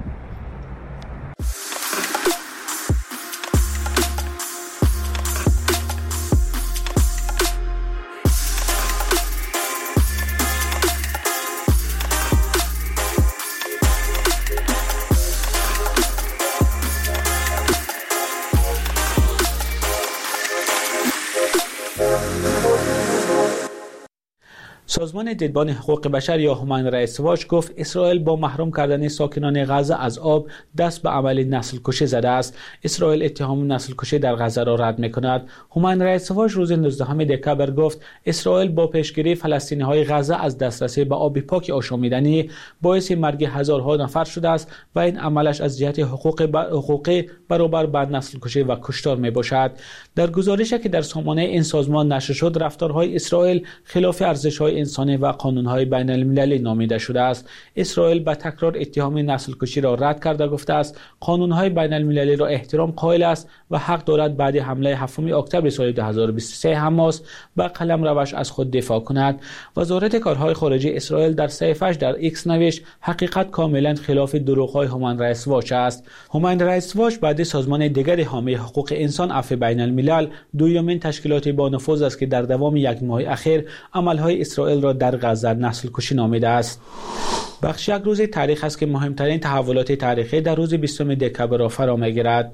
سازمان دیدبان حقوق بشر یا هومن رایتس واچ گفت اسرائیل با محروم کردن ساکنان غزه از آب دست به عمل نسل کشی زده است. اسرائیل اتهام نسل کشی در غزه را رد می‌کند. هومن رایتس واچ روز نوزدهم دکامبر گفت اسرائیل با پیشگیری فلسطینی‌های غزه از دسترسی به آب پاک آشامیدنی باعث مرگ هزارها نفر شده است و این عملش از جهت حقوق حقوقی برابر بر نسل کشی و کشتار میباشد. در گزارشی که در سامانه این سازمان نشر شد، رفتارهای اسرائیل خلاف ارزش‌های انسانی و قانون‌های بین المللی نامیده شده است. اسرائیل با تکرار اتهام نسل کشی را رد کرده گفته است قانون‌های بین المللی را احترام قائل است و حق دارد بعد حمله هفتم اکتبر سال دو هزار و بیست و سه حماس به قلم روش از خود دفاع کند. وزارت کارهای خارجه اسرائیل در صفحه‌اش در ایکس نوشت حقیقت کاملا خلاف دروغ‌های هومن رایتس واچ است. هومن رایتس واچ بعد سازمان دیگر حامی حقوق انسان عفو بین الملل دومین تشکیلات با نفوذ است که در دوام یک ماه اخیر عمل‌های اسرائیل را در غزه نسل کشی نامیده است. بخش یک روز تاریخ است که مهمترین تحولات تاریخی در روز بیستم دکامبر را فرا می‌گیرد.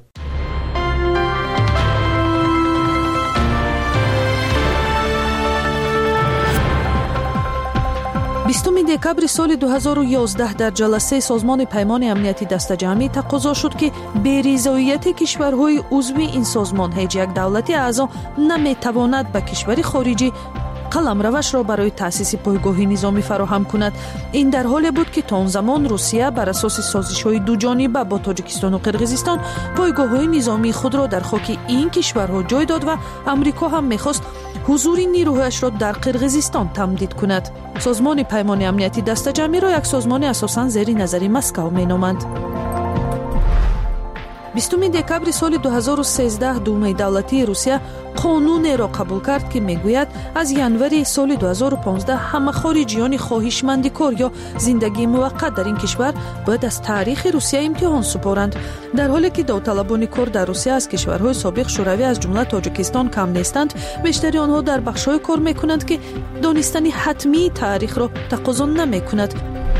بیستم دکامبر سال دو هزار و یازده در جلسه سازمان پیمان امنیتی دسته‌جمعی تقاضا شد که بی‌رضایت کشورهای عضو این سازمان هیچ یک دولت اعضا نمی‌تواند به کشوری خارجی قلم روش را برای تأسیس پایگاهی نظامی فراهم کند. این در حالی بود که تا آن زمان روسیه بر اساس سازش‌های دو جانبه با تاجیکستان و قرقیزستان پایگاه‌های نظامی خود را در خاک این کشورها جای داد و امریکا هم می‌خواست حضور نیروهایش را در قرقیزستان تمدید کند. سازمان پیمان امنیتی دسته‌جمعی را یک سازمان اساساً زیر نظر مسکو می‌نامند. بیستم دکامبر سال دو هزار و سیزده دومای دولتی روسیه قانونی را قبول کرد که میگوید از ینوری سال دو هزار و پانزده همه خارجیان خواهشمند کار یا زندگی موقت در این کشور باید از تاریخ روسیه امتحان سپارند، در حالی که داوطلبان کار در روسیه از کشورهای سابق شوروی از جمله تاجیکستان کم نیستند. بیشتر آنها در بخش‌های کار میکنند که دانستن حتمی تاریخ را تقاضا نمیکند.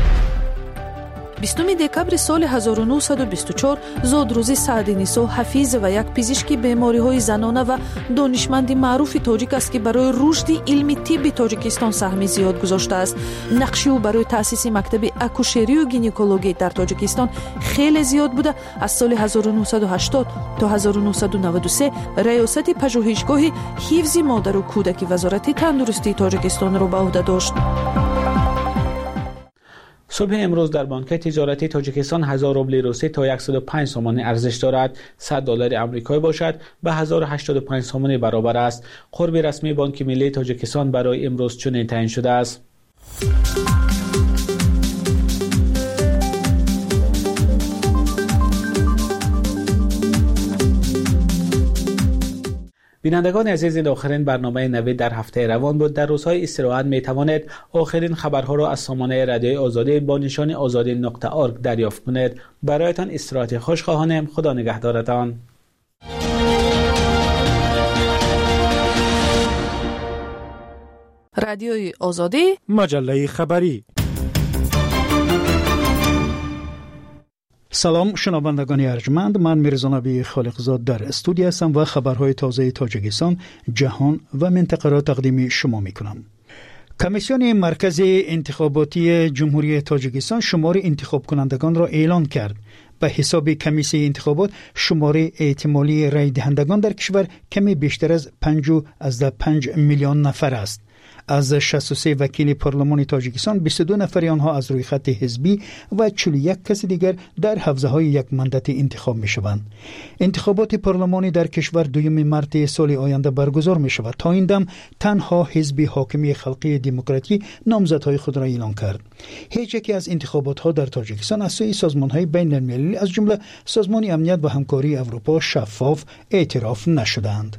بیستم دکامبر سال هزار و نهصد و بیست و چهار زادروزی سعدی نیسا حفیظ و یک پزشک بیماری‌های زنانه و دانشمند معروف تاجیک است که برای رشد علم طب تاجیکستان سهم زیاد گذاشته است. نقش او برای تأسیس مکتب اکوشری و گینکولوژی در تاجیکستان خیلی زیاد بوده. از سال هزار و نهصد و هشتاد تا هزار و نهصد و نود و سه ریاست پژوهشگاه حفظ مادر و کودک وزارت تندرستی تاجیکستان را به عهده داشت.
صبح امروز در بانک تجارتی تاجیکستان هزار روبل روسی تا صد و پنج سومانی ارزش دارد. صد دلار آمریکایی باشد به هزار و هشتاد و پنج سومانی برابر است. قرب رسمی بانک ملی تاجیکستان برای امروز چنین تعیین شده است. بینندگان عزیز، این آخرین برنامه نوید در هفته روان بود. در روزهای استراحت می توانید آخرین خبرها را از سامانه رادیوی آزادی با نشان آزادی نقطه اورگ دریافت کنید. برایتان استراحت خوش خواهانم. خدا نگهدارتان.
رادیوی آزادی،
مجله خبری.
سلام شنوندگان ارجمند، من میرزا نبی خالقزاد در استودیو هستم و خبرهای تازه تاجیکستان، جهان و منطقه را تقدیم شما میکنم. کمیسیون مرکزی انتخاباتی جمهوری تاجیکستان شمار انتخاب کنندگان را اعلان کرد. به حساب کمیسیون انتخابات شمار احتمالی رای دهندگان در کشور کمی بیشتر از پنج از پنج میلیون نفر است. از شصت و سه وکیل پارلمان تاجیکستان بیست و دو نفر آنها از روی خط حزبی و چهل و یک کس دیگر در حوزه‌های یک مندت انتخاب می‌شوند. انتخابات پارلمانی در کشور دوم مارس سال آینده برگزار می‌شود. تا این دم تنها حزب حاکمی خلقی دموکراتی نامزدهای خود را اعلام کرد. هیچ یکی از انتخابات‌ها در تاجیکستان از سوی سازمان‌های بین‌المللی از جمله سازمان امنیت و همکاری اروپا شفاف اعتراف نشدند.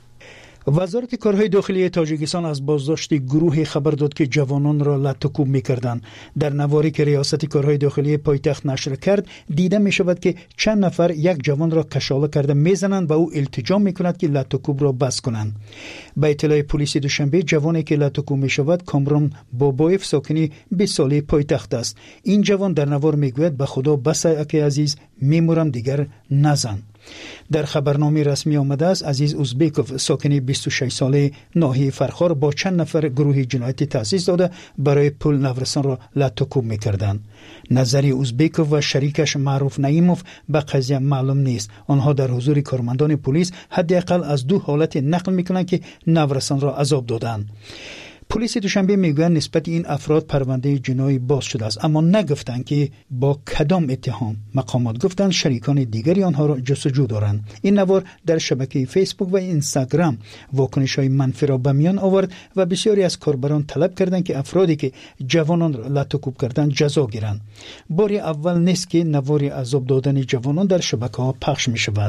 وزارت کارهای داخلی تاجیکستان از بازداشت گروهی خبر داد که جوانان را لط و کوب می‌کردند. در نواری که ریاست کارهای داخلی پایتخت نشر کرد دیده می‌شود که چند نفر یک جوان را کشاله کرده می‌زنند و او التجا می‌کند که لط و کوب را بس کنند. به اطلاع پلیس دوشنبه جوانی که لط و کوب می‌شود کامران بابایف ساکنی بیست ساله پایتخت است. این جوان در نوار می‌گوید به خدا بس اکی عزیز می‌مرم دیگر نزن. در خبرنامه رسمی آمده است عزیز اوزبیکوف ساکنی بیست و شش ساله ناحیه فرخار با چند نفر گروه جنایتی تأسیس داده برای پول نورسان را لط و کوب می‌کردند. نظری اوزبیکوف و شریکش معروف نعیموف به قضیه معلوم نیست. آنها در حضور کارمندان پلیس حداقل از دو حالت نقل می‌کنند که نورسان را عذاب دادند. پلیس دوشنبه میگویند نسبت این افراد پرونده جنایی باز شده است، اما نگفتند که با کدام اتهام. مقامات گفتند شریکان دیگری آنها را جستجو دارند. این نوار در شبکه فیسبوک و اینستاگرام واکنش‌های منفی را به میان آورد و بسیاری از کاربران طلب کردند که افرادی که جوانان را لط و کوب کردند جزا گیرند. بار اول نیست که نوار عذاب دادن جوانان در شبکه‌ها پخش می‌شود.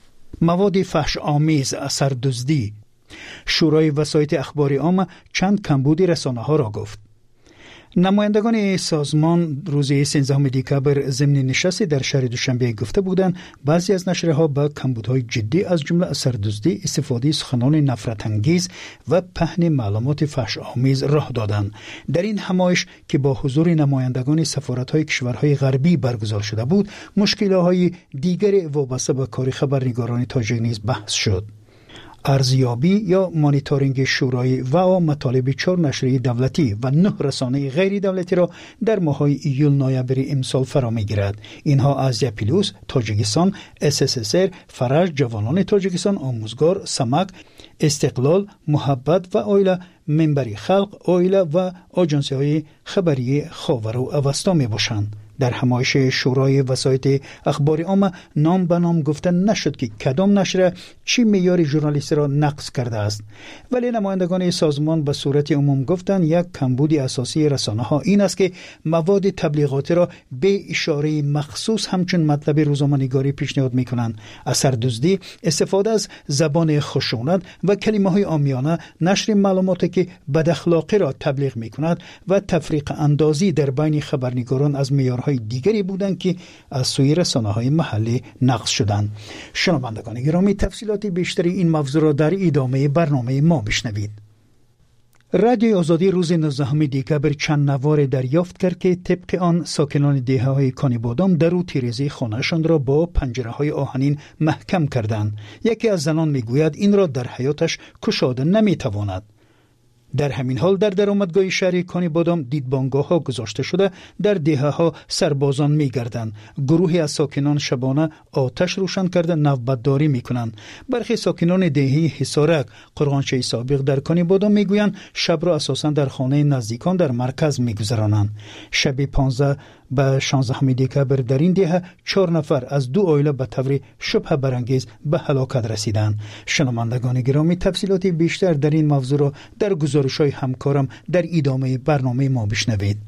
مواد فحش آمیز، اثر دزدی. شورای وسایط اخباری عامه چند کمبود رسانه‌ها را گفت. نمایندگان سازمان روز سیزدهم دکامبر ضمن نشستی در شهر دوشنبه گفته بودند بعضی از نشریه‌ها با کمبودهای جدی از جمله اثردزدی، استفاده سخنان نفرت انگیز و پهن معلومات فحش آمیز راه دادند. در این همایش که با حضور نمایندگان سفارت‌های کشورهای غربی برگزار شده بود، مشکل‌های دیگر وابسته به کار خبرنگاران تاجیک نیز بحث شد. ارزیابی یا مانیتورینگ شورای و مطالب چهار نشریه دولتی و نه رسانه غیر دولتی را در ماه‌های ایول نوامبر امسال فرا می‌گیرد. اینها آزیا پلوس، تاجیکستان، اس اس اس ار، فرج، جوانان تاجیکستان، آموزگار، سمک، استقلال، محبت و آیله، منبری خلق، آیله و آژانس‌های خبری خاور و اوستا می‌باشند. در همایش شورای وسایط اخبار عامه نام به نام گفته نشد که کدام نشر چی معیار ژورنالیستی را نقض کرده است، ولی نمایندگان سازمان به صورت عموم گفتند یک کمبود اساسی رسانه‌ها این است که مواد تبلیغاتی را به اشاره مخصوص همچون مطلب روزنامه‌نگاری پیشنهاد می‌کنند. اثردوزی، استفاده از زبان خشونت و کلمه‌های عامیانه، نشر معلوماتی که بد اخلاقی را تبلیغ می‌کند و تفریق اندازی در بین خبرنگاران از معیارهای دیگری بودند که از سوی رسانه‌های محلی نقض شدند. شنوندگان گرامی، تفصیلات بیشتری این موضوع را در ادامه برنامه ما بشنوید. رادیوی آزادی روز نوزدهم دکبر چند نوار دریافت کرد که طبق آن ساکنان دهه‌های کانیبادام در و تیره‌ای خانه‌شان را با پنجره‌های آهنین محکم کردند. یکی از زنان میگوید این را در حیاتش گشاده نمیتواند. در همین حال در درآمدگاه شهر کانیبادام دیدبانگاه‌ها گذاشته شده در دهه‌ها سربازان می‌گردند. گروهی از ساکنان شبانه آتش روشن کرده نوبتداری می‌کنند. برخی ساکنان دهه حصارک قرغانچه سابق در کانیبادام می‌گویند شب را اساساً در خانه نزدیکان در مرکز می‌گذرانند. شب پانزده به شانزدهم دکبر در این دهه چهار نفر از دو عائله به طور شبه برانگیز به هلاکت رسیدند. شنوندگان گرامی، تفصیلات بیشتر در این موضوع را در گزارش‌های همکارم در ادامه برنامه ما بشنوید.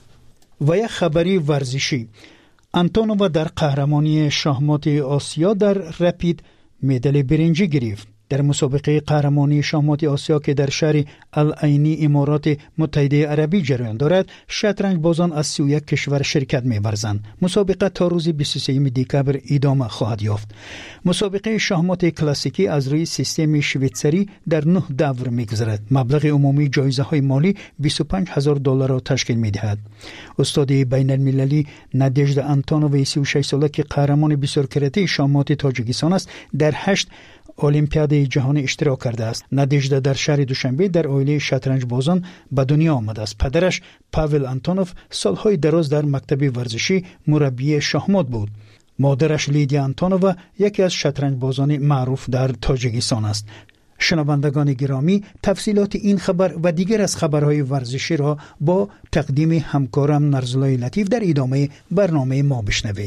و یک خبری ورزشی: آنتونووا در قهرمانی شاهمات آسیا در رپید مدال برنجی گرفت. در مسابقه قهرمانی شاهمات آسیا که در شهر العینی امارات متحده عربی جریان دارد، شطرنج بازان از سی و یک کشور شرکت می‌ورزند. مسابقه تا روز بیست و سوم دکبر ادامه خواهد یافت. مسابقه شاهمات کلاسیکی از روی سیستم شویتزری در نه دور می‌گذرد. مبلغ عمومی جایزه‌های مالی بیست و پنج هزار دلار را تشکیل می‌دهد. استاد بین‌المللی نادژدا آنتونووا سی و شش ساله که قهرمان بسیار کرده شاهمات تاجیکستان است، در هشت المپیاد جهانی اشتراک کرده است. نادژدا در شهر دوشنبه در عائله شطرنج بازان به دنیا آمده است. پدرش پاول آنتونوف سالهای دراز در مکتب ورزشی مربی شاهمات بود. مادرش لیدیا آنتونووا یکی از شطرنج بازان معروف در تاجیکستان است. شنوندگان گرامی، تفصیلات این خبر و دیگر از خبرهای ورزشی را با تقدیم همکارم نرزلای لطیف در ادامه برنامه ما بشنوید.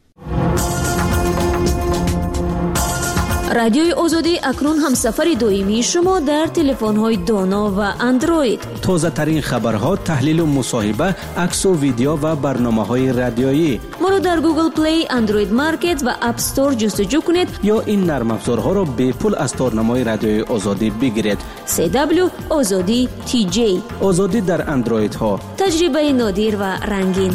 رادیوی آزادی اکنون همسفر دائمی شما در تلفن‌های دانا و اندروید.
تازه ترین خبرها، تحلیل و مصاحبه، عکس و ویدیو و برنامه‌های رادیویی.
ما را در گوگل پلی، اندروید مارکت و اپ استور جستجو کنید
یا این نرم افزارها را به پول از تارنمای رادیوی آزادی بگیرید.
سی دبلیو آزادی تی جی.
آزادی در اندروید ها.
تجربه نادر و رنگین.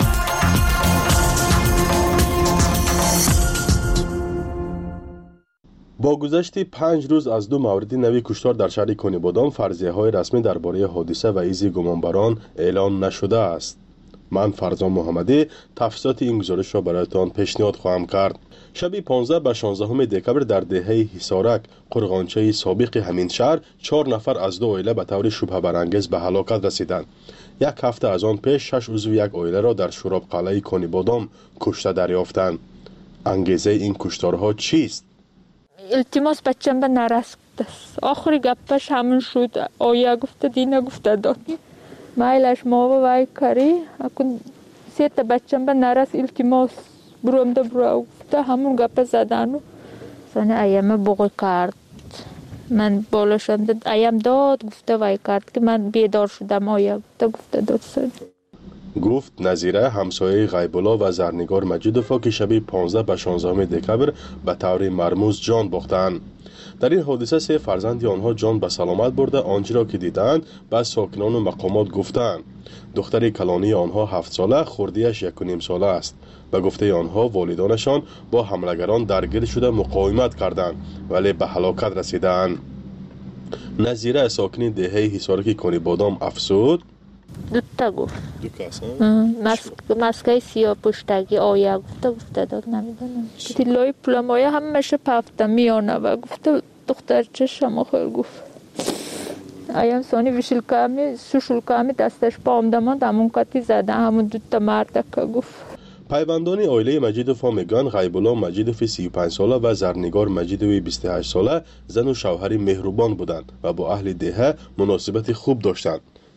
با گذشت پنج روز از دو مورد نوی کشتار در شهر کانیبادام، فرضیه‌های رسمی درباره حادثه و ایزی گمانبران اعلان نشده است. من فرزان محمدی تفصیلات این گزارش را برایتان پیشنهاد خواهم کرد. شب پانزده به شانزدهم دکبر در دهه حصارک قرغانچه سابق همین شهر چهار نفر از دو عائله به طور شبه برانگیز به هلاکت رسیدند. یک هفته از آن پیش شش عضو یک عائله را در شوراب قلعه کانیبادام کشته دریافتند. انگیزه این کشتارها چیست؟
التماس بچم به نرس گفته است. آخری گپش همون شد. آیا گفته دینا گفته دادی مایلش ما و وای کاری اکن سه تا بچم به نرس التماس بروم ده برو گفته همون گپ زدن و سن ایام بوق کرد. من بالا شدم ایام داد گفته وای کرد که من بیدار شدم. آیا گفته گفته داد سن
گفت نظیره همسایه غیب‌الله و زرنگار مجیدوفا که شب پانزده به شانزدهم دکبر به طور مرموز جان باختند. در این حادثه سه فرزند آنها جان به سلامت برده آنچه را که دیدند به ساکنان و مقامات گفتند. دختر کلانی آنها هفت ساله، خردیش یک و نیم ساله است. به گفته آنها والدانشان با حملگران درگیر شده مقاومت کردند ولی به هلاکت رسیدند. نظیره ساکن دهه حصارک کانیبادام افزود:
دوتا گفت دو کس مسکه سیاه پشتگی آیا گفته گفته داد نمیدونم تیلای پلمایه همشه پفته میانه و گفته دختر چشم خیلی گفت ایام سانی وشلکامی سوشلکامی دستش پا آمدمان دمون کتی زده همون دوتا مرد که گفت.
پیوندان عائله مجیدوفا میگن غیب‌الله مجیدوف سی و پنج ساله و زرنگار مجیدوی بیست و هشت ساله زن و شوهری مهربان بودند و با اهل دهه مناسبت خوب داشتند.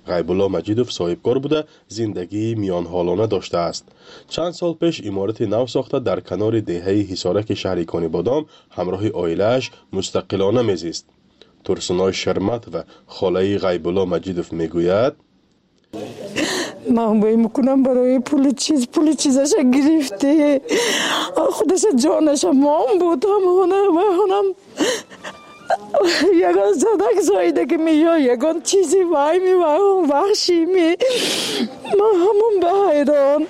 غیب‌الله مجیدوف صاحبکار بوده زندگی میان حالانه داشته است. چند سال پیش عمارت نو ساخته در کنار دهه حصارک شهر کانیبادام همراه عائله‌اش مستقلانه میزیست. ترسنای شرمت و خاله غیب‌الله مجیدوف میگوید
من باید میکنم برای پول چیز پول چیزش گرفته خودش جانش مام بود همونه و هنم یگان زدک زایده که مییا یگان چیزی وای می وای وحشی می من همون به حیران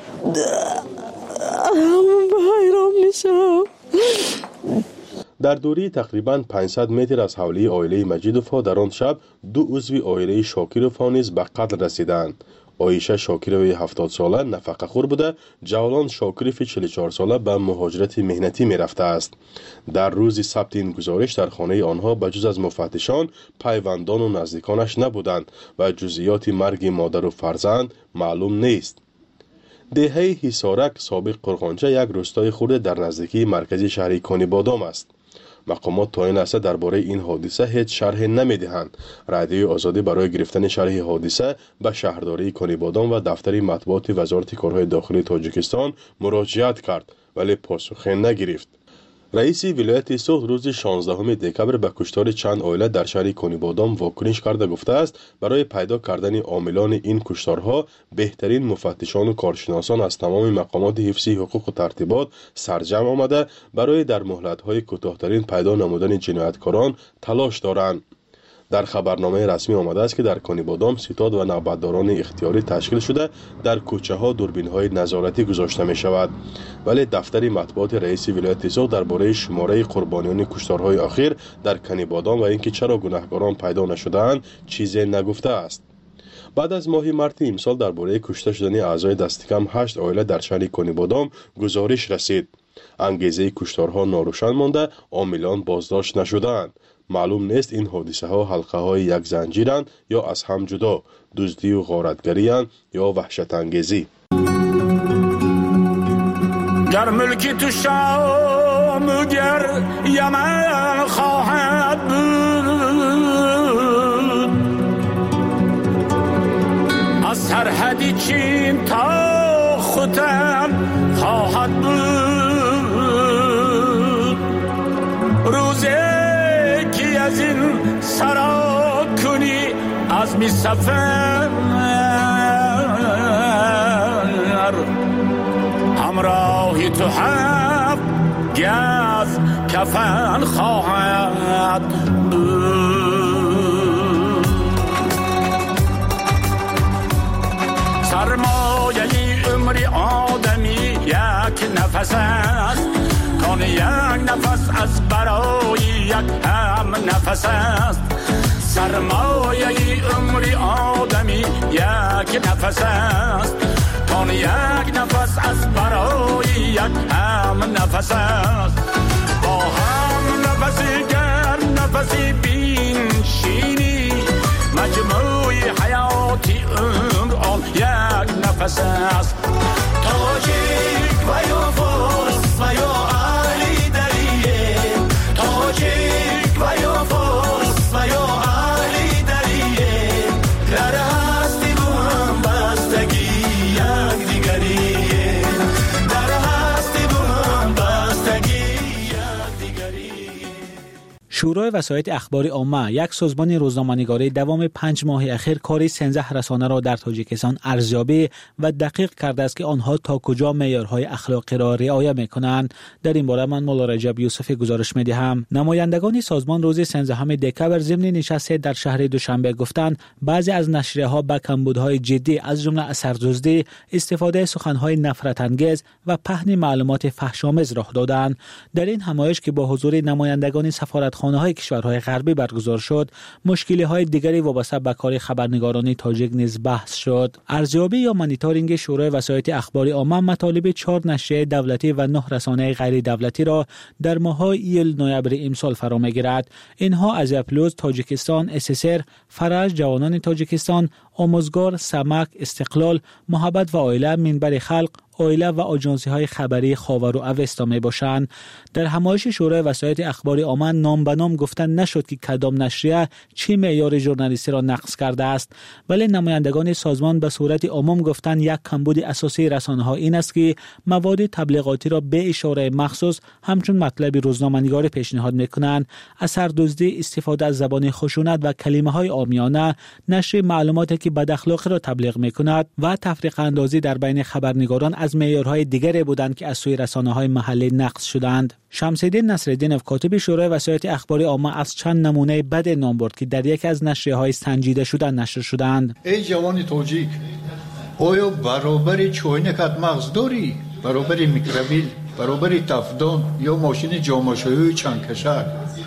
همون به حیران میشم.
در دوری تقریباً پانصد متر از حولی عائله مجیدوف ها در آن شب دو عضو عائله شاکروف ها نیز به قتل رسیدند. عایشه شاکروف هفتاد ساله نفقه خور بوده، جولان شاکروف چهل و چهار ساله به مهاجرت مهنتی می رفته است. در روز ثبت این گزارش در خانه آنها بجز از مفتشان پیوندان و نزدیکانش نبودند و جزئیات مرگ مادر و فرزند معلوم نیست. دهه حصارک سابق قرغانچه یک روستای خورده در نزدیکی مرکزی شهر کانیبادام است. مقامات تا این لحظه درباره این حادثه هیچ شرح نمیدهند. رادیوی آزادی برای گرفتن شرح حادثه به شهرداری کانیبادام و دفتر مطبوعات وزارت کارهای داخلی تاجیکستان مراجعت کرد ولی پاسخی نگرفت. رئیس ولایت سوخت روز شانزدهم دکبر به کشتار چند عائله در شهر کانیبادام واکنش کرده گفته است برای پیدا کردن عاملان این کشتارها بهترین مفتشان و کارشناسان از تمام مقامات حفظی حقوق و ترتیبات سرجم آمده برای در مهلت‌های کوتاه‌ترین پیدا نمودن جنایتکاران تلاش دارند. در خبرنامه رسمی آمده است که در کانیبادام ستاد و نوبتداران اختیاری تشکیل شده در کوچه ها دوربین های نظارتی گذاشته می شود، ولی دفتر مطبوعات رئیس ولایت سوخت درباره شماره قربانیان کشتارهای اخیر در کانیبادام و اینکه چرا گناهکاران پیدا نشده‌اند چیزی نگفته است. بعد از ماه مارس امسال درباره کشته شدن اعضای دست کم هشت عائله در شهر کانیبادام گزارش رسید. انگیزه کشتارها ناروشن مانده، عاملان بازداشت نشده‌اند. معلوم نیست این حادثه ها حلقه های یک زنجیرند یا از هم جدا، دزدی و غارتگری اند یا وحشت انگیزی.
گر ملکی تو شام گر یمن خواهد بود، از سرحدی چین تا ختن خواهد بود. روزه از این سرا کنی از می سفر همراهی تو هفت گز کفن خواهد بود. سرمایه عمری آدمی یک نفس است، کان یک نفس از برای یک هم نفس است. سرمایه عمری آدمی یک نفس است، کان یک نفس از برای یک هم نفس است. با هم نفسی گر نفسی بینشینی، مجموع حیاتی عمر آن یک نفس است. تاجیک و یا فارس و یا علی دریه، تاجیک و یا فارس و یا علی دریه، در هستی با هم بستگی یک دیگریه، در هستی با هم بستگی یک دیگریه.
شورای وسایط اخباری عامه، یک سازمان روزنامه‌نگاری دوام پنج ماه اخیر کاری سیزده رسانه را در تاجیکستان ارزیابی و دقیق کرده است که آنها تا کجا معیارهای اخلاقی را رعایت می‌کنند. در این باره من مولا رجب یوسفی گزارش می‌دهم. نمایندگان سازمان روز سیزدهم دکبر ضمن نشست در شهر دوشنبه گفتند بعضی از نشریه‌ها با کمبودهای جدی از جمله اثردزدی، استفاده سخن‌های نفرت انگیز و پهن معلومات فحش‌آمیز راه دادند. در این همایش که با حضور نمایندگان سفارتخانه‌های کشورهای غربی برگزار شد، مشکل‌های دیگری وابسته به کار خبرنگاران تاجیک نیز بحث شد. ارزیابی یا مانیتورینگ شورای وسایط اخباری عامه مطالب چهار نشریه دولتی و نه رسانه غیر دولتی را در ماه‌های ایل نوامبر امسال فرا می‌گیرد. اینها آزیا پلوس تاجیکستان، اس اس ار، فرج، جوانان تاجیکستان، آموزگار، سمک، استقلال، محبت و عائله، منبر خلق، عائله و آژانسی های خبری خاور و اوستا می باشند. در همایش شورای وسایط اخبار عامه نام به نام گفتن نشد که کدام نشریه چی معیار ژورنالیستی را نقض کرده است، ولی نمایندگان سازمان به صورت عموم گفتن یک کمبود اساسی رسانه ها این است که مواد تبلیغاتی را به اشاره مخصوص همچون مطلب روزنامه‌نگار پیشنهاد میکنند، اثردزدی، استفاده از زبان خشونت و کلمه های عامیانه، نشر معلوماتی که بد اخلاقی را تبلیغ میکند و تفریق اندازی در بین خبرنگاران از معیارهای دیگری بودند که از سوی رسانه‌های محلی نقض شدند. شمس‌الدین نصرالدینov کاتب شورای وسایط اخبار عامه از چند نمونه بد نام برد که در یک از نشریه‌های سنجیده شده نشر شدند.
ای جوان تاجیک، آیا برابر چوینکت مغز داری؟ برابر میکروبیل، برابر تفدان یا ماشین جامه‌شویی چند کشر؟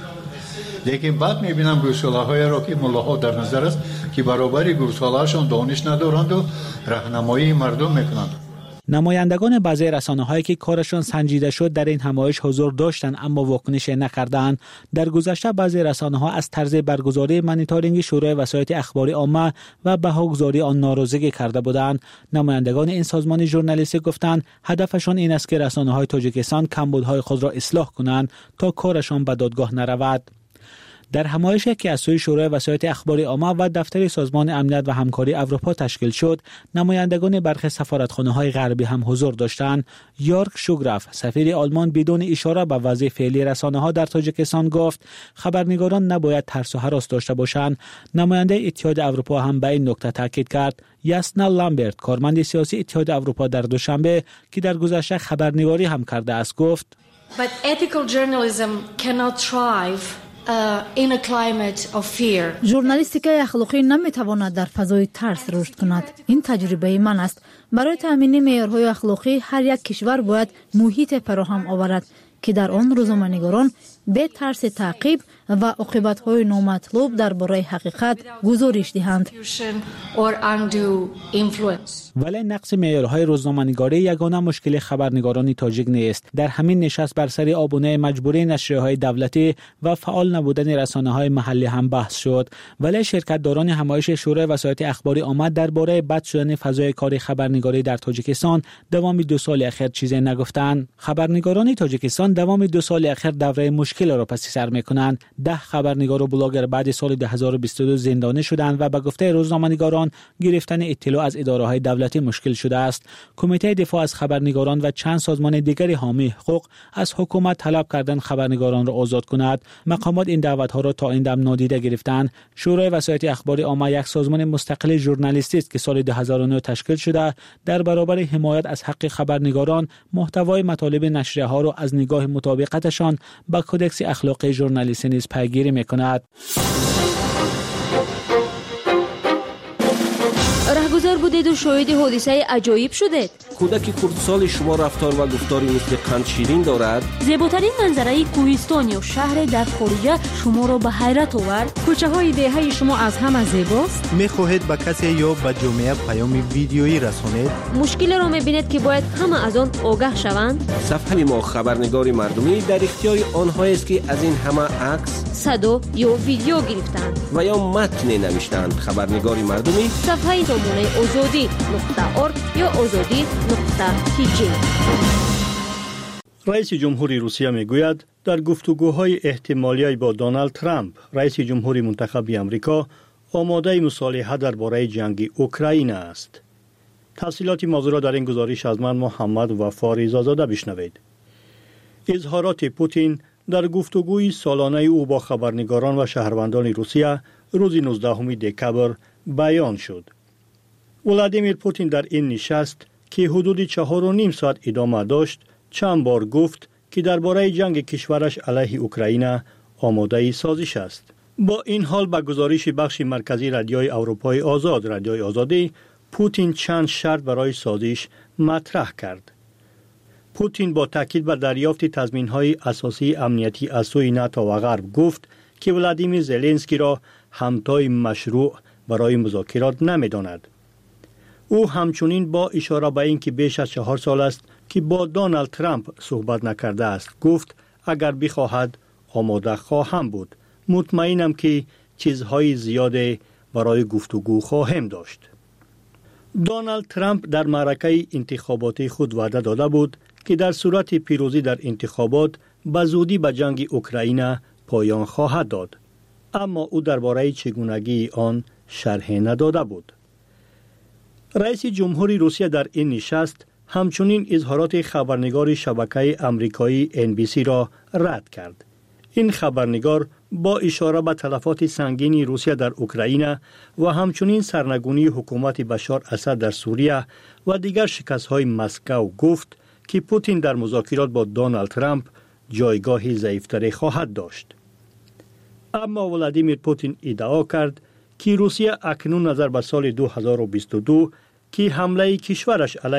لیکن بعد میبینم گوساله را که ملاها در نظر است که برابر گوساله‌شان دانش ندارند و راهنمایی مردم میکنند.
نمایندگان بعضی رسانه‌هایی که کارشان سنجیده شد در این همایش حضور داشتند اما واکنش نکردند. در گذشته بعضی رسانه‌ها از طرز برگزاری مانیتورینگ شورای وسایط اخبار عامه و بهاگذاری آن ناراضی کرده بودند. نمایندگان این سازمان ژورنالیستی گفتند هدفشان این است که رسانه‌های تاجیکستان کمبودهای خود را اصلاح کنند تا کارشان به دادگاه نرود. در همایشی که از سوی شورای وسایط اخبار عامه و دفتر سازمان امنیت و همکاری اروپا تشکیل شد، نمایندگان برخی سفارتخانه‌های غربی هم حضور داشتند. یورک شوگراف، سفیر آلمان، بدون اشاره به وضع فعلی رسانه‌ها در تاجیکستان گفت خبرنگاران نباید ترس و هراس داشته باشند. نماینده اتحاد اروپا هم به این نکته تاکید کرد. یاسنا لامبرت، کارمند سیاسی اتحاد اروپا، در دوشنبه که در گذشته خبرنگاری هم کرده است گفت
But ethical journalism cannot thrive Uh, in a climate of fear.
ژورنالیستیک اخلاقی نمیتواند در فضای ترس رشد کند. این تجربه من است. برای تامین معیارهای اخلاقی هر یک کشور باید محیط فراهم آورد که در آن روزنامه‌نگاران به ترس تعقیب و عاقبت‌های نامطلوب درباره حقیقت گزارش دهند.
ولی نقص معیارهای روزنامه‌نگاری یگانه مشکل خبرنگاران تاجیک نیست. در همین نشست بر سر آبونه مجبوری نشریه‌های دولتی و فعال نبودن رسانه‌های محلی هم بحث شد. ولی شرکت‌داران همایش شورای وسایط اخبار عامه درباره بد شدن فضای کاری خبرنگاری در تاجیکستان دوام دو سال اخیر چیزی نگفتند. خبرنگاران تاجیکستان دوام دو سال اخیر دوره مشکل را پس سر می‌کنند. ده خبرنگار و بلاگر بعد سال دو هزار و بیست و دو زندانی شدند و به گفته روزنامه‌نگاران گرفتن اطلاع از اداره‌های دولتی مشکل شده است. کمیته دفاع از خبرنگاران و چند سازمان دیگری حامی حقوق از حکومت طلب کردند خبرنگاران را آزاد کند. مقامات این دعوت‌ها را تا این دم نادیده گرفتند. شورای وسایط اخبار عامه یک سازمان مستقل ژورنالیستی است که سال دو هزار و نه تشکیل شده در برابر حمایت از حق خبرنگاران محتوای مطالب نشریه‌ها را از نگاه مطابقتشان با کدکس اخلاقی ژورنالیستی نیز پیگیری می‌کند.
رهگذر بودید و شاهد حادثه عجایب شدید.
کودک کردسال شما رفتار و گفتاری مثل قند شیرین دارد.
زیباترین منظره کوهستان یا شهر در خارجه شما را به حیرت آورد.
کوچه های دهه شما از همه زیباست.
میخواهید به کسی یا به جامعه پیام ویدیویی رسانید؟
مشکل را میبینید که باید همه از آن آگاه شوند.
صفحه ما خبرنگاری مردمی در اختیار آنهایی است که از این همه عکس،
صدا یا ویدیو گرفتند
و یا متن نوشتند. خبرنگاری مردمی
صفحه نمونه آزادی نقطه ارگ یا آزادی نقطه تی جی.
رئیس جمهوری روسیه میگوید در گفتگوهای احتمالی با دونالد ترامپ رئیس جمهوری منتخب آمریکا آماده مصالحه درباره جنگ اوکراین است. تفصیلات موضوع را در این گزارش از من محمد وفا رضازاده بشنوید. اظهارات پوتین در گفتگوی سالانه او با خبرنگاران و شهروندان روسیه روز نوزدهم دکبر بیان شد. ولادیمیر پوتین در این نشست که حدود چهار و نیم ساعت ادامه داشت چند بار گفت که درباره جنگ کشورش علیه اوکراین آماده سازش است. با این حال به گزارش بخش مرکزی رادیوی اروپای آزاد رادیوی آزادی پوتین چند شرط برای سازش مطرح کرد. پوتین با تاکید بر دریافت تضمین‌های اساسی امنیتی از سوی ناتو و غرب گفت که ولادیمیر زلنسکی را همتای مشروع برای مذاکرات نمی‌داند. او همچنین با اشاره به اینکه بیش از چهار سال است که با دونالد ترامپ صحبت نکرده است گفت اگر بخواهد آماده خواهم بود. مطمئنم که چیزهای زیاد برای گفتگو خواهیم داشت. دونالد ترامپ در معرکه انتخاباتی خود وعده داده بود که در صورت پیروزی در انتخابات به زودی به جنگ اوکراین پایان خواهد داد، اما او درباره چگونگی آن شرح نداده بود. رئیس جمهوری روسیه در این نشست همچنین اظهارات خبرنگار شبکه آمریکایی ان بی سی را رد کرد. این خبرنگار با اشاره به تلفات سنگین روسیه در اوکراین و همچنین سرنگونی حکومت بشار اسد در سوریه و دیگر شکست‌های مسکو گفت که پوتین در مذاکرات با دونالد ترامپ جایگاه ضعیفتری خواهد داشت. اما ولادیمیر پوتین ادعا کرد که روسیه اکنون نظر به سال دو هزار و بیست و دو که حمله کشورش علیه